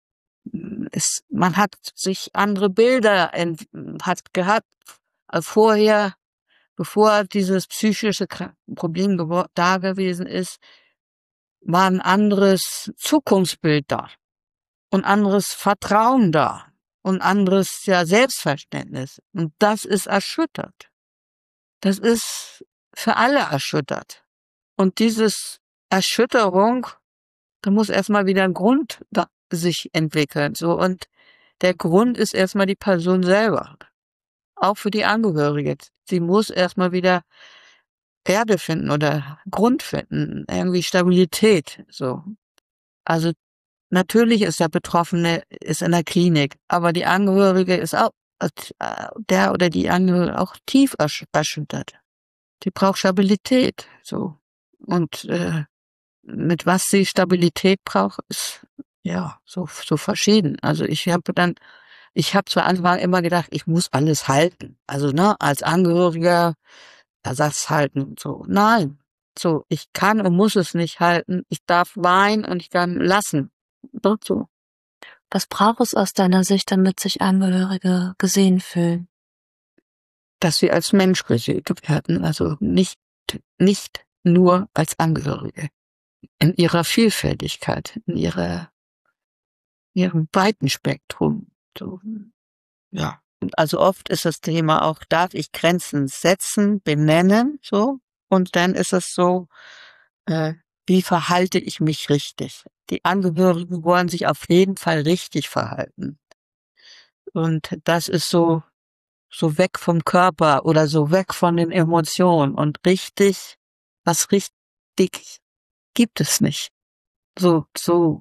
es, man hat sich andere Bilder ent, hat gehabt, äh, vorher, bevor dieses psychische Problem da gewesen ist, war ein anderes Zukunftsbild da und anderes Vertrauen da und anderes ja Selbstverständnis. Und das ist erschüttert. Das ist für alle erschüttert. Und dieses Erschütterung, da muss erstmal wieder ein Grund da sich entwickeln. So, und der Grund ist erstmal die Person selber. Auch für die Angehörige. Sie muss erstmal wieder Erde finden oder Grund finden, irgendwie Stabilität. So. Also natürlich ist der Betroffene ist in der Klinik, aber die Angehörige ist auch, äh, der oder die Angehörige auch tief ersch erschüttert. Die braucht Stabilität, so. Und äh, mit was sie Stabilität braucht, ist ja so so verschieden. Also ich habe dann, ich habe zu Anfang immer gedacht, ich muss alles halten. Also ne, als Angehöriger Ersatz halten. So, nein, so ich kann und muss es nicht halten. Ich darf weinen und ich kann lassen. Doch so.
Was braucht es aus deiner Sicht, damit sich Angehörige gesehen fühlen?
Dass sie als Mensch gesehen werden, also nicht nicht nur als Angehörige. In ihrer Vielfältigkeit, in ihrer ihrem weiten Spektrum. So, ja. Also oft ist das Thema auch, darf ich Grenzen setzen, benennen, so. Und dann ist es so, äh, wie verhalte ich mich richtig? Die Angehörigen wollen sich auf jeden Fall richtig verhalten. Und das ist so, so weg vom Körper oder so weg von den Emotionen. Und richtig, was richtig gibt es nicht. So, so,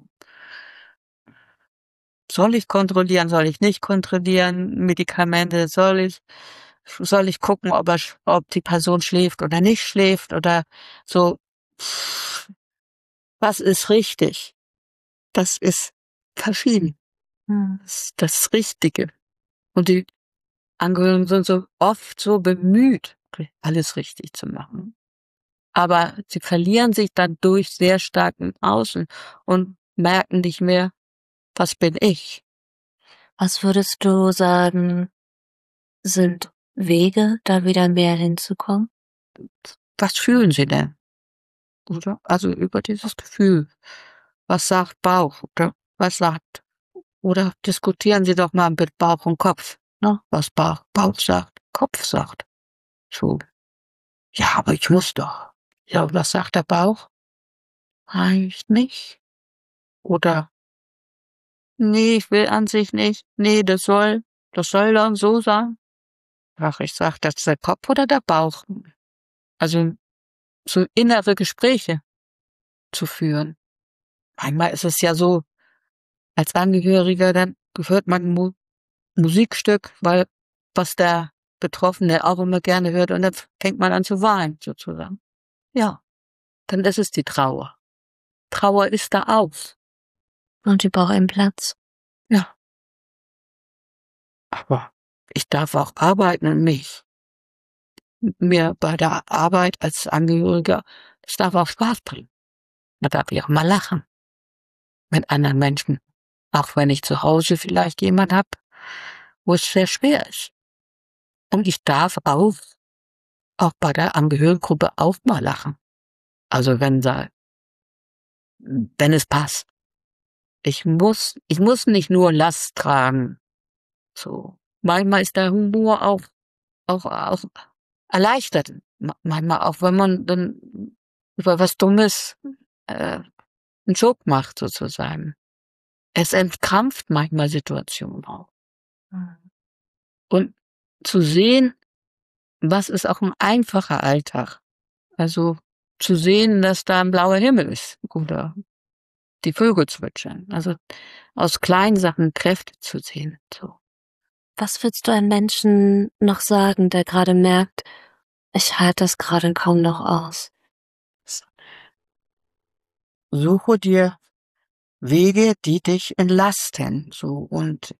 soll ich kontrollieren, soll ich nicht kontrollieren? Medikamente, soll ich, soll ich gucken, ob er, ob die Person schläft oder nicht schläft oder so. Was ist richtig? Das ist verschieden.
Hm.
Das ist das Richtige. Und die Angehörigen sind so oft so bemüht, alles richtig zu machen. Aber sie verlieren sich dadurch sehr stark im Außen und merken nicht mehr, was bin ich?
Was würdest du sagen, sind Wege, da wieder mehr hinzukommen?
Was fühlen sie denn? Oder? Also über dieses Gefühl. Was sagt Bauch? Oder was sagt Oder diskutieren Sie doch mal mit Bauch und Kopf, ne? Was Bauch, Bauch sagt, Kopf sagt. So. Ja, aber ich muss doch. Ja, was sagt der Bauch? Eigentlich nicht. Oder, nee, ich will an sich nicht. Nee, das soll, das soll dann so sein. Ach, ich sag, das ist der Kopf oder der Bauch. Also, so innere Gespräche zu führen. Manchmal ist es ja so, als Angehöriger, dann hört man ein Mu Musikstück, weil was der Betroffene auch immer gerne hört, und dann fängt man an zu weinen, sozusagen. Ja, dann ist es die Trauer. Trauer ist da auch.
Und die braucht einen Platz.
Ja. Aber ich darf auch arbeiten und mich. Mir bei der Arbeit als Angehöriger, das darf auch Spaß bringen. Da darf ich auch mal lachen. Mit anderen Menschen. Auch wenn ich zu Hause vielleicht jemand hab, wo es sehr schwer ist. Und ich darf auch, auch bei der Angehörigengruppe auch mal lachen. Also wenn da, wenn es passt. Ich muss, ich muss nicht nur Last tragen. So. Manchmal ist der Humor auch, auch, auch erleichtert. Manchmal auch, wenn man dann über was Dummes, äh, einen Joke macht, sozusagen. Es entkrampft manchmal Situationen auch. Und zu sehen, was ist auch ein einfacher Alltag. Also zu sehen, dass da ein blauer Himmel ist oder die Vögel zwitschern. Also aus kleinen Sachen Kräfte zu sehen. So.
Was würdest du einem Menschen noch sagen, der gerade merkt, ich halte das gerade kaum noch aus?
Suche dir Wege, die dich entlasten. So und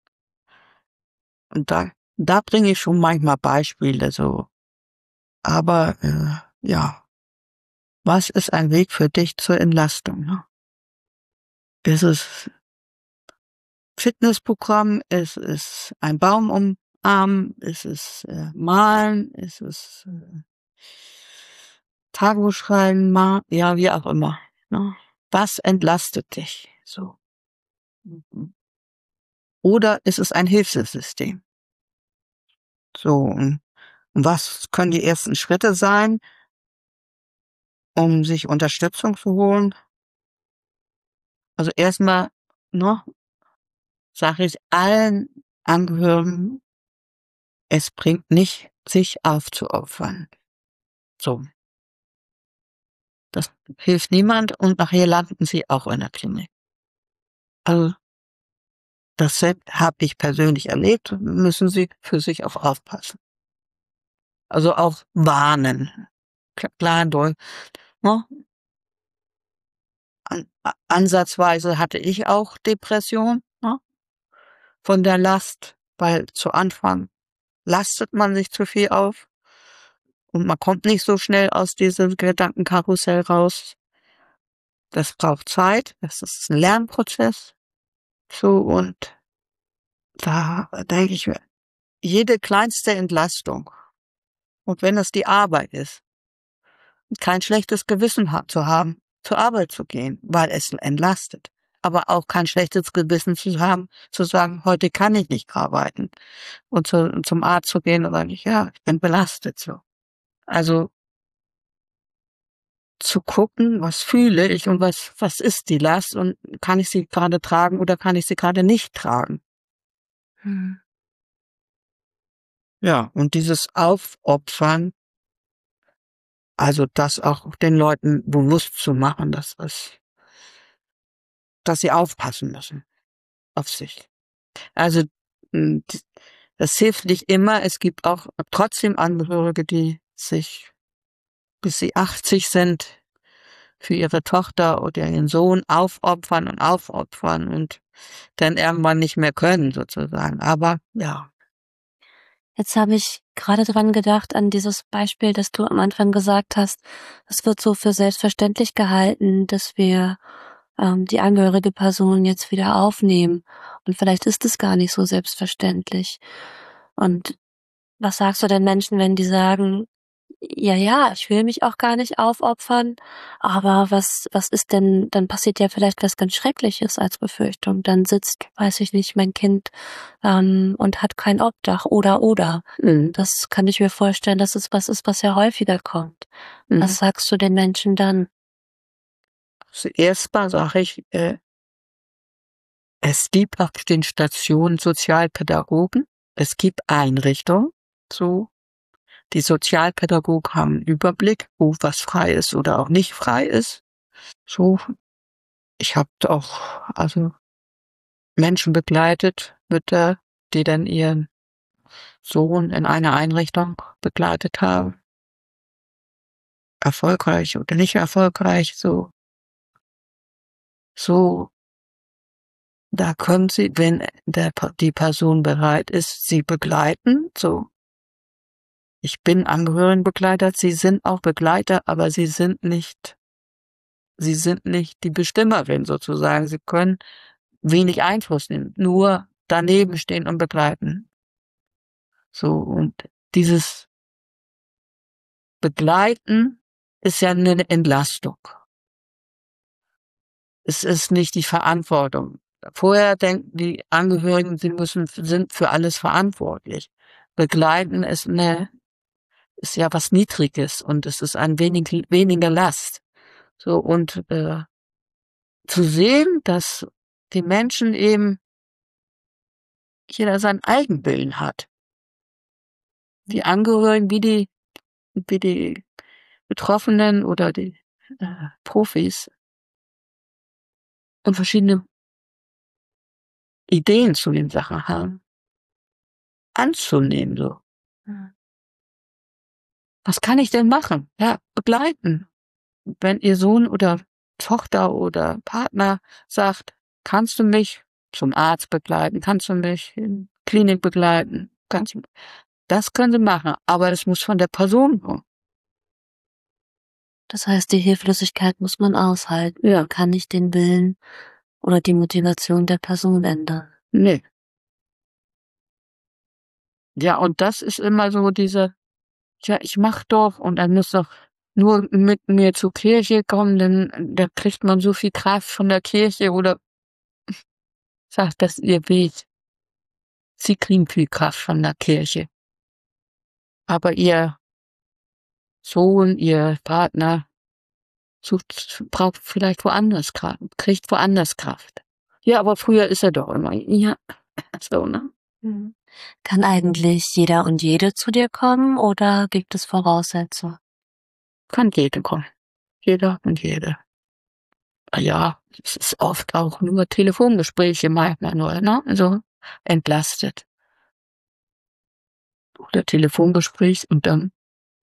und da da bringe ich schon manchmal Beispiele so. Aber äh, ja, was ist ein Weg für dich zur Entlastung? Ne? Ist es Fitnessprogramm? Ist es ein Baum umarmen? Ist es äh, malen? Ist es äh, Tagebuch schreiben? Ma ja, wie auch immer. Ne? Was entlastet dich? So. Mhm. Oder ist es ein Hilfssystem? So, und was können die ersten Schritte sein, um sich Unterstützung zu holen? Also erstmal, ne, sage ich allen Angehörigen, es bringt nicht, sich aufzuopfern. So. Das hilft niemand und nachher landen sie auch in der Klinik. Also, das habe ich persönlich erlebt, müssen sie für sich auch aufpassen. Also auch warnen. Klar, doll, ne? An, ansatzweise hatte ich auch Depression, ne? Von der Last, weil zu Anfang lastet man sich zu viel auf und man kommt nicht so schnell aus diesem Gedankenkarussell raus. Das braucht Zeit, das ist ein Lernprozess. So, und da denke ich mir, jede kleinste Entlastung, und wenn es die Arbeit ist, kein schlechtes Gewissen ha- zu haben, zur Arbeit zu gehen, weil es entlastet. Aber auch kein schlechtes Gewissen zu haben, zu sagen, heute kann ich nicht arbeiten. Und zu, zum Arzt zu gehen und sagen, ja, ich bin belastet, so. Also, zu gucken, was fühle ich und was, was ist die Last und kann ich sie gerade tragen oder kann ich sie gerade nicht tragen?
Hm.
Ja, und dieses Aufopfern, also das auch den Leuten bewusst zu machen, dass das, dass sie aufpassen müssen auf sich. Also m, d- das hilft nicht immer. Es gibt auch trotzdem Angehörige, die sich, bis sie achtzig sind, für ihre Tochter oder ihren Sohn aufopfern und aufopfern und dann irgendwann nicht mehr können, sozusagen. Aber ja,
Jetzt habe ich gerade dran gedacht, an dieses Beispiel, das du am Anfang gesagt hast. Es wird so für selbstverständlich gehalten, dass wir ähm, die angehörige Person jetzt wieder aufnehmen. Und vielleicht ist es gar nicht so selbstverständlich. Und was sagst du den Menschen, wenn die sagen, ja, ja, ich will mich auch gar nicht aufopfern, aber was, was ist denn, dann passiert ja vielleicht was ganz Schreckliches als Befürchtung. Dann sitzt, weiß ich nicht, mein Kind ähm, und hat kein Obdach oder oder.
Mhm.
Das kann ich mir vorstellen, dass es was ist, was ja häufiger kommt.
Mhm.
Was sagst du den Menschen dann?
Zuerst mal sage ich, äh, es gibt auf den Stationen Sozialpädagogen, es gibt Einrichtungen, so. Die Sozialpädagogen haben einen Überblick, wo was frei ist oder auch nicht frei ist. So, ich habe auch also Menschen begleitet, Mütter, die dann ihren Sohn in einer Einrichtung begleitet haben. Erfolgreich oder nicht erfolgreich, so. So, da können sie, wenn der, die Person bereit ist, sie begleiten, so. Ich bin Angehörigenbegleiter, sie sind auch Begleiter, aber sie sind nicht, sie sind nicht die Bestimmerin sozusagen. Sie können wenig Einfluss nehmen, nur daneben stehen und begleiten. So, und dieses Begleiten ist ja eine Entlastung. Es ist nicht die Verantwortung. Vorher denken die Angehörigen, sie müssen, sind für alles verantwortlich. Begleiten ist eine, ist ja was Niedriges und es ist ein wenig, weniger Last. So, und, äh, zu sehen, dass die Menschen eben jeder seinen Eigenwillen hat. Die Angehörigen wie die, wie die Betroffenen oder die äh, Profis und verschiedene Ideen zu den Sachen haben, anzunehmen so.
Mhm.
Was kann ich denn machen? Ja, begleiten. Wenn ihr Sohn oder Tochter oder Partner sagt, kannst du mich zum Arzt begleiten, kannst du mich in Klinik begleiten, kannst du, das können sie machen, aber das muss von der Person kommen.
Das heißt, die Hilflosigkeit muss man aushalten.
Ja.
Man kann nicht den Willen oder die Motivation der Person ändern.
Nee. Ja, und das ist immer so diese, ja, ich mach doch und er muss doch nur mit mir zur Kirche kommen, denn da kriegt man so viel Kraft von der Kirche oder sagt das ihr Weg. Sie kriegen viel Kraft von der Kirche. Aber ihr Sohn, ihr Partner sucht, braucht vielleicht woanders Kraft, kriegt woanders Kraft. Ja, aber früher ist er doch immer, ja, so, ne?
Mhm. Kann eigentlich jeder und jede zu dir kommen oder gibt es Voraussetzungen?
Kann jeder kommen. Jeder und jede. Ja, es ist oft auch nur Telefongespräche manchmal nur, ne? Also entlastet. Oder Telefongespräch und dann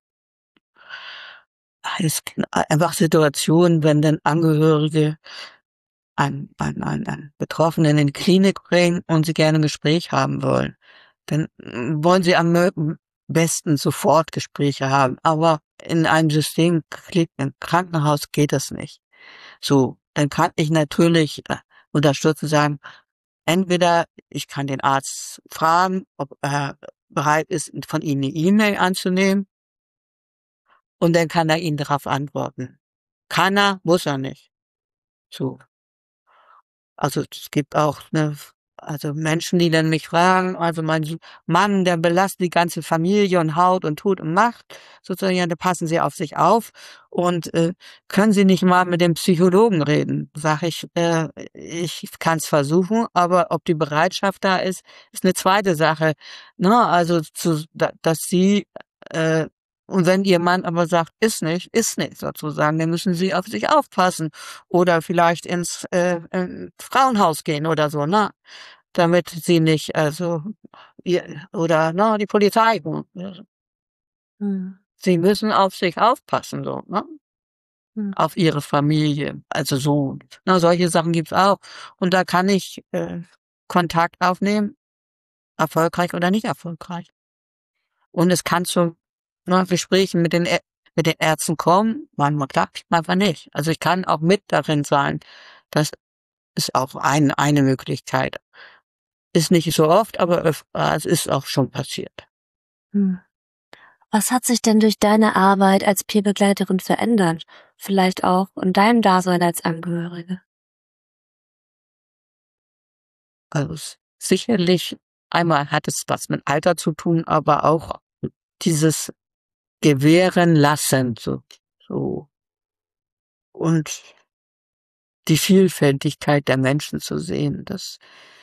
es einfach Situationen, wenn dann Angehörige einen, einen, einen, einen Betroffenen in die Klinik bringen und sie gerne ein Gespräch haben wollen. Dann mm, wollen sie am mö- besten sofort Gespräche haben. Aber in einem System, im Krankenhaus geht das nicht. So, dann kann ich natürlich äh, unterstützen, sagen, entweder ich kann den Arzt fragen, ob er bereit ist, von Ihnen eine E-Mail anzunehmen, und dann kann er Ihnen darauf antworten. Kann er, muss er nicht. So. Also es gibt auch ne, also Menschen, die dann mich fragen, also mein Su- Mann, der belastet die ganze Familie und haut und tut und macht, sozusagen, ja, da passen Sie auf sich auf und äh, können Sie nicht mal mit dem Psychologen reden? Sag ich, äh, ich kann es versuchen, aber ob die Bereitschaft da ist, ist eine zweite Sache. Ne? Also zu, da, dass Sie äh, und wenn Ihr Mann aber sagt, ist nicht, ist nicht sozusagen, dann müssen Sie auf sich aufpassen oder vielleicht ins äh, äh, Frauenhaus gehen oder so, ne? Damit sie nicht, also ihr, oder ne, die Polizei.
Mhm.
Sie müssen auf sich aufpassen, so, ne?
Mhm.
Auf ihre Familie, also so. Na, solche Sachen gibt's auch. Und da kann ich äh, Kontakt aufnehmen, erfolgreich oder nicht erfolgreich. Und es kann zu ne, Gesprächen mit den Ä mit den Ärzten kommen, manchmal klappt, manchmal nicht. Also ich kann auch mit darin sein. Das ist auch ein, eine Möglichkeit. Ist nicht so oft, aber öf- äh, es ist auch schon passiert.
Mhm. Was hat sich denn durch deine Arbeit als Peerbegleiterin verändert? Vielleicht auch in deinem Dasein als Angehörige?
Also sicherlich, einmal hat es was mit Alter zu tun, aber auch dieses Gewähren lassen, so, so. Und die Vielfältigkeit der Menschen zu sehen, das,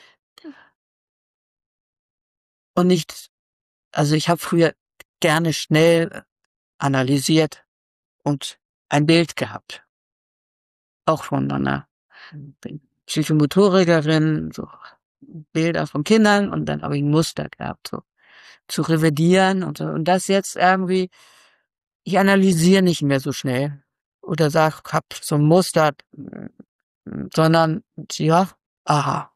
und nicht, also ich habe früher gerne schnell analysiert und ein Bild gehabt. Auch von einer Psychomotorikerin, so Bilder von Kindern, und dann habe ich ein Muster gehabt, so zu revidieren und so. Und das jetzt irgendwie, ich analysiere nicht mehr so schnell oder sag, hab so ein Muster, sondern ja, aha,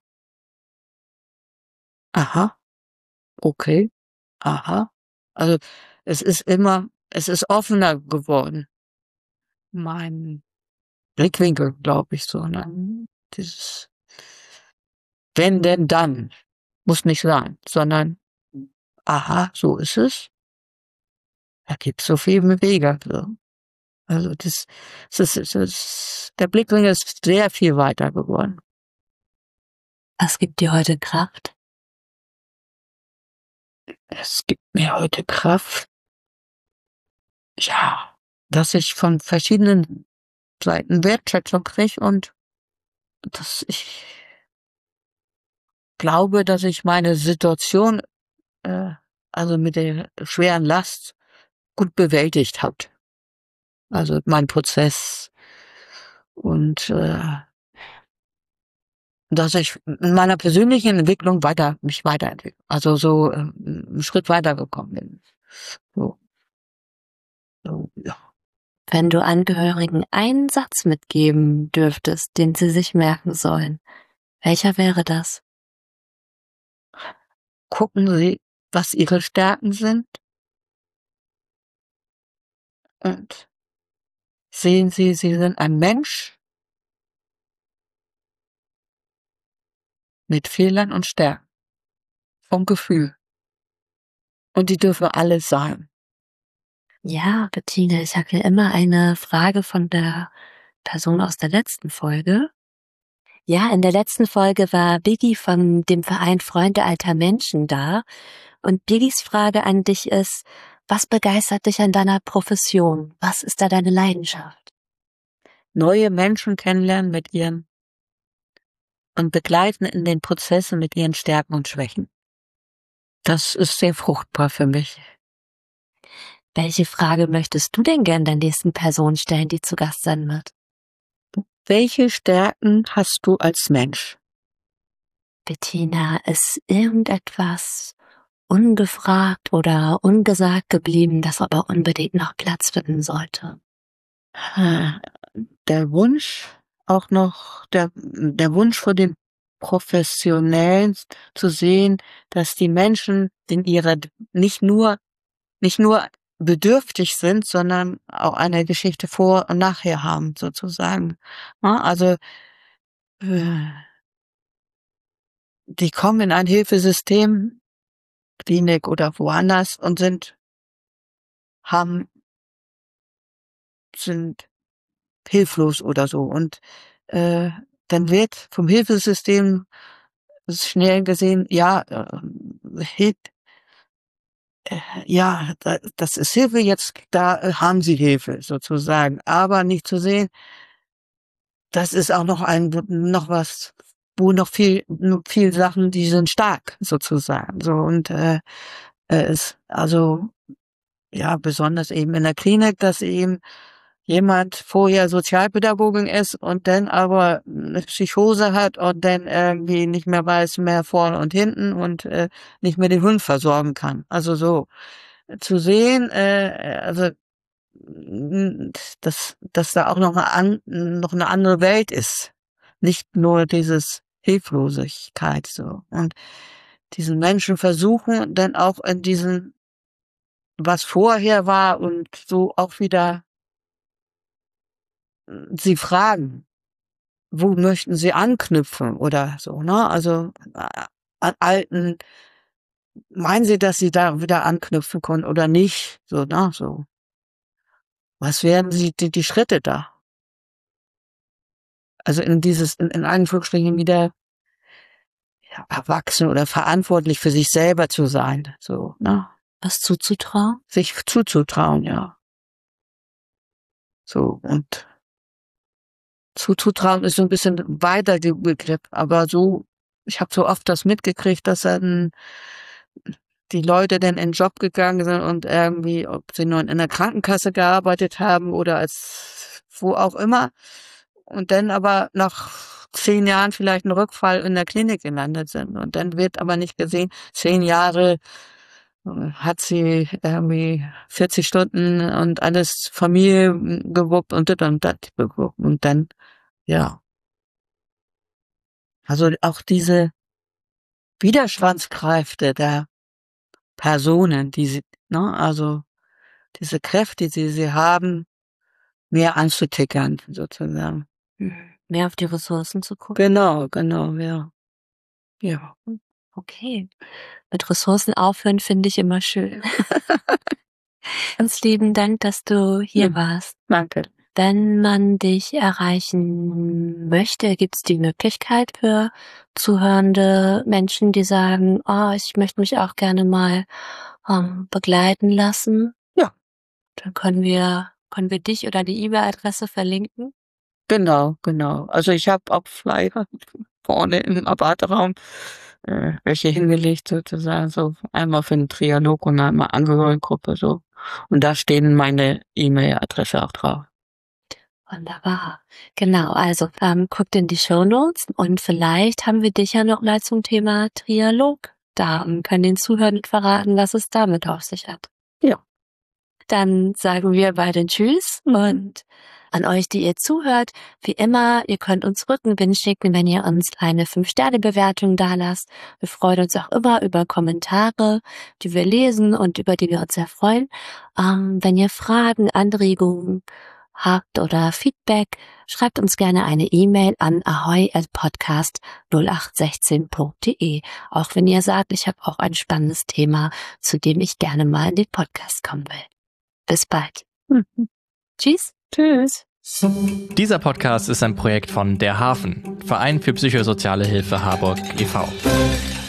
aha, okay, aha. Also es ist immer, es ist offener geworden, mein Blickwinkel, glaube ich, so, ne? Dieses wenn denn dann, muss nicht sein, sondern aha, so ist es. Da gibt's so viele Wege. So. Also das, das, ist, das, der Blickwinkel ist sehr viel weiter geworden.
Was gibt dir heute Kraft?
Es gibt mir heute Kraft, ja, dass ich von verschiedenen Seiten Wertschätzung kriege und dass ich glaube, dass ich meine Situation, äh, also mit der schweren Last, gut bewältigt habe. Also mein Prozess und äh, dass ich in meiner persönlichen Entwicklung weiter mich weiterentwickle, also so ähm, einen Schritt weitergekommen bin. So, so ja.
Wenn du Angehörigen einen Satz mitgeben dürftest, den sie sich merken sollen, welcher wäre das?
Gucken Sie, was Ihre Stärken sind und sehen Sie, Sie sind ein Mensch mit Fehlern und Stärken vom Gefühl. Und die dürfen alle sein.
Ja, Bettina, ich habe hier immer eine Frage von der Person aus der letzten Folge. Ja, in der letzten Folge war Biggie von dem Verein Freunde alter Menschen da. Und Biggies Frage an dich ist, was begeistert dich an deiner Profession? Was ist da deine Leidenschaft?
Neue Menschen kennenlernen mit ihren und begleiten in den Prozessen mit ihren Stärken und Schwächen. Das ist sehr fruchtbar für mich.
Welche Frage möchtest du denn gern der nächsten Person stellen, die zu Gast sein wird?
Welche Stärken hast du als Mensch?
Bettina, ist irgendetwas ungefragt oder ungesagt geblieben, das aber unbedingt noch Platz finden sollte?
Der Wunsch, auch noch der, der Wunsch vor den Professionellen zu sehen, dass die Menschen in ihrer nicht nur nicht nur bedürftig sind, sondern auch eine Geschichte vor und nachher haben, sozusagen. Ja, also äh, die kommen in ein Hilfesystem, Klinik oder woanders und sind haben sind hilflos oder so. Und äh, dann wird vom Hilfesystem schnell gesehen, ja, äh, Hil- äh, ja, da, das ist Hilfe, jetzt da äh, haben sie Hilfe sozusagen. Aber nicht zu sehen, das ist auch noch ein noch was, wo noch viel noch viel Sachen, die sind stark sozusagen. So und äh, äh, es also ja besonders eben in der Klinik, dass eben jemand vorher Sozialpädagogin ist und dann aber eine Psychose hat und dann irgendwie nicht mehr weiß mehr vorne und hinten und äh, nicht mehr den Hund versorgen kann. Also so zu sehen, äh, also mm, dass dass da auch noch eine an, noch eine andere Welt ist, nicht nur dieses Hilflosigkeit so und diesen Menschen versuchen dann auch in diesen was vorher war und so auch wieder sie fragen, wo möchten Sie anknüpfen oder so, ne? Also, äh, an alten meinen Sie, dass Sie da wieder anknüpfen können oder nicht? So, na, so. Was wären Sie, die, die Schritte da? Also in dieses, in, in Anführungsstrichen wieder ja, erwachsen oder verantwortlich für sich selber zu sein. So, ne?
Was zuzutrauen?
Sich zuzutrauen, ja. So, und zuzutrauen ist so ein bisschen weiter der Begriff, aber so, ich habe so oft das mitgekriegt, dass dann die Leute dann in den Job gegangen sind und irgendwie, ob sie nur in der Krankenkasse gearbeitet haben oder als wo auch immer, und dann aber nach zehn Jahren vielleicht einen Rückfall in der Klinik gelandet sind. Und dann wird aber nicht gesehen, zehn Jahre hat sie irgendwie vierzig Stunden und alles Familie gewuppt und das und das gewuppt. Und dann, ja. Also auch diese Widerstandskräfte der Personen, die sie, ne, also diese Kräfte, die sie haben, mehr anzutickern, sozusagen.
Mhm. Mehr auf die Ressourcen zu gucken?
Genau, genau, ja. Ja.
Okay. Mit Ressourcen aufhören finde ich immer schön. Ganz lieben Dank, dass du hier
Ja.
warst.
Danke.
Wenn man dich erreichen möchte, gibt es die Möglichkeit für zuhörende Menschen, die sagen, oh, ich möchte mich auch gerne mal ähm, begleiten lassen.
Ja.
Dann können wir, können wir dich oder die E-Mail-Adresse verlinken.
Genau, genau. Also ich habe auch Flyer vorne im Warteraum äh, welche hingelegt sozusagen, so einmal für den Trialog und einmal Angehörigengruppe so. Und da stehen meine E-Mail-Adresse auch drauf.
Wunderbar. Genau, also ähm, guckt in die Shownotes und vielleicht haben wir dich ja noch mal zum Thema Trialog da und können den Zuhörern verraten, was es damit auf sich hat.
Ja.
Dann sagen wir beide Tschüss und an euch, die ihr zuhört, wie immer, ihr könnt uns Rückenwind schicken, wenn ihr uns eine fünf Sterne Bewertung dalasst. Wir freuen uns auch immer über Kommentare, die wir lesen und über die wir uns sehr freuen. Ähm, wenn ihr Fragen, Anregungen habt oder Feedback, schreibt uns gerne eine E-Mail an ahoi at podcast null acht sechzehn punkt de. Auch wenn ihr sagt, ich habe auch ein spannendes Thema, zu dem ich gerne mal in den Podcast kommen will. Bis bald.
Mhm.
Tschüss.
Tschüss.
Dieser Podcast ist ein Projekt von Der Hafen, Verein für psychosoziale Hilfe Harburg e V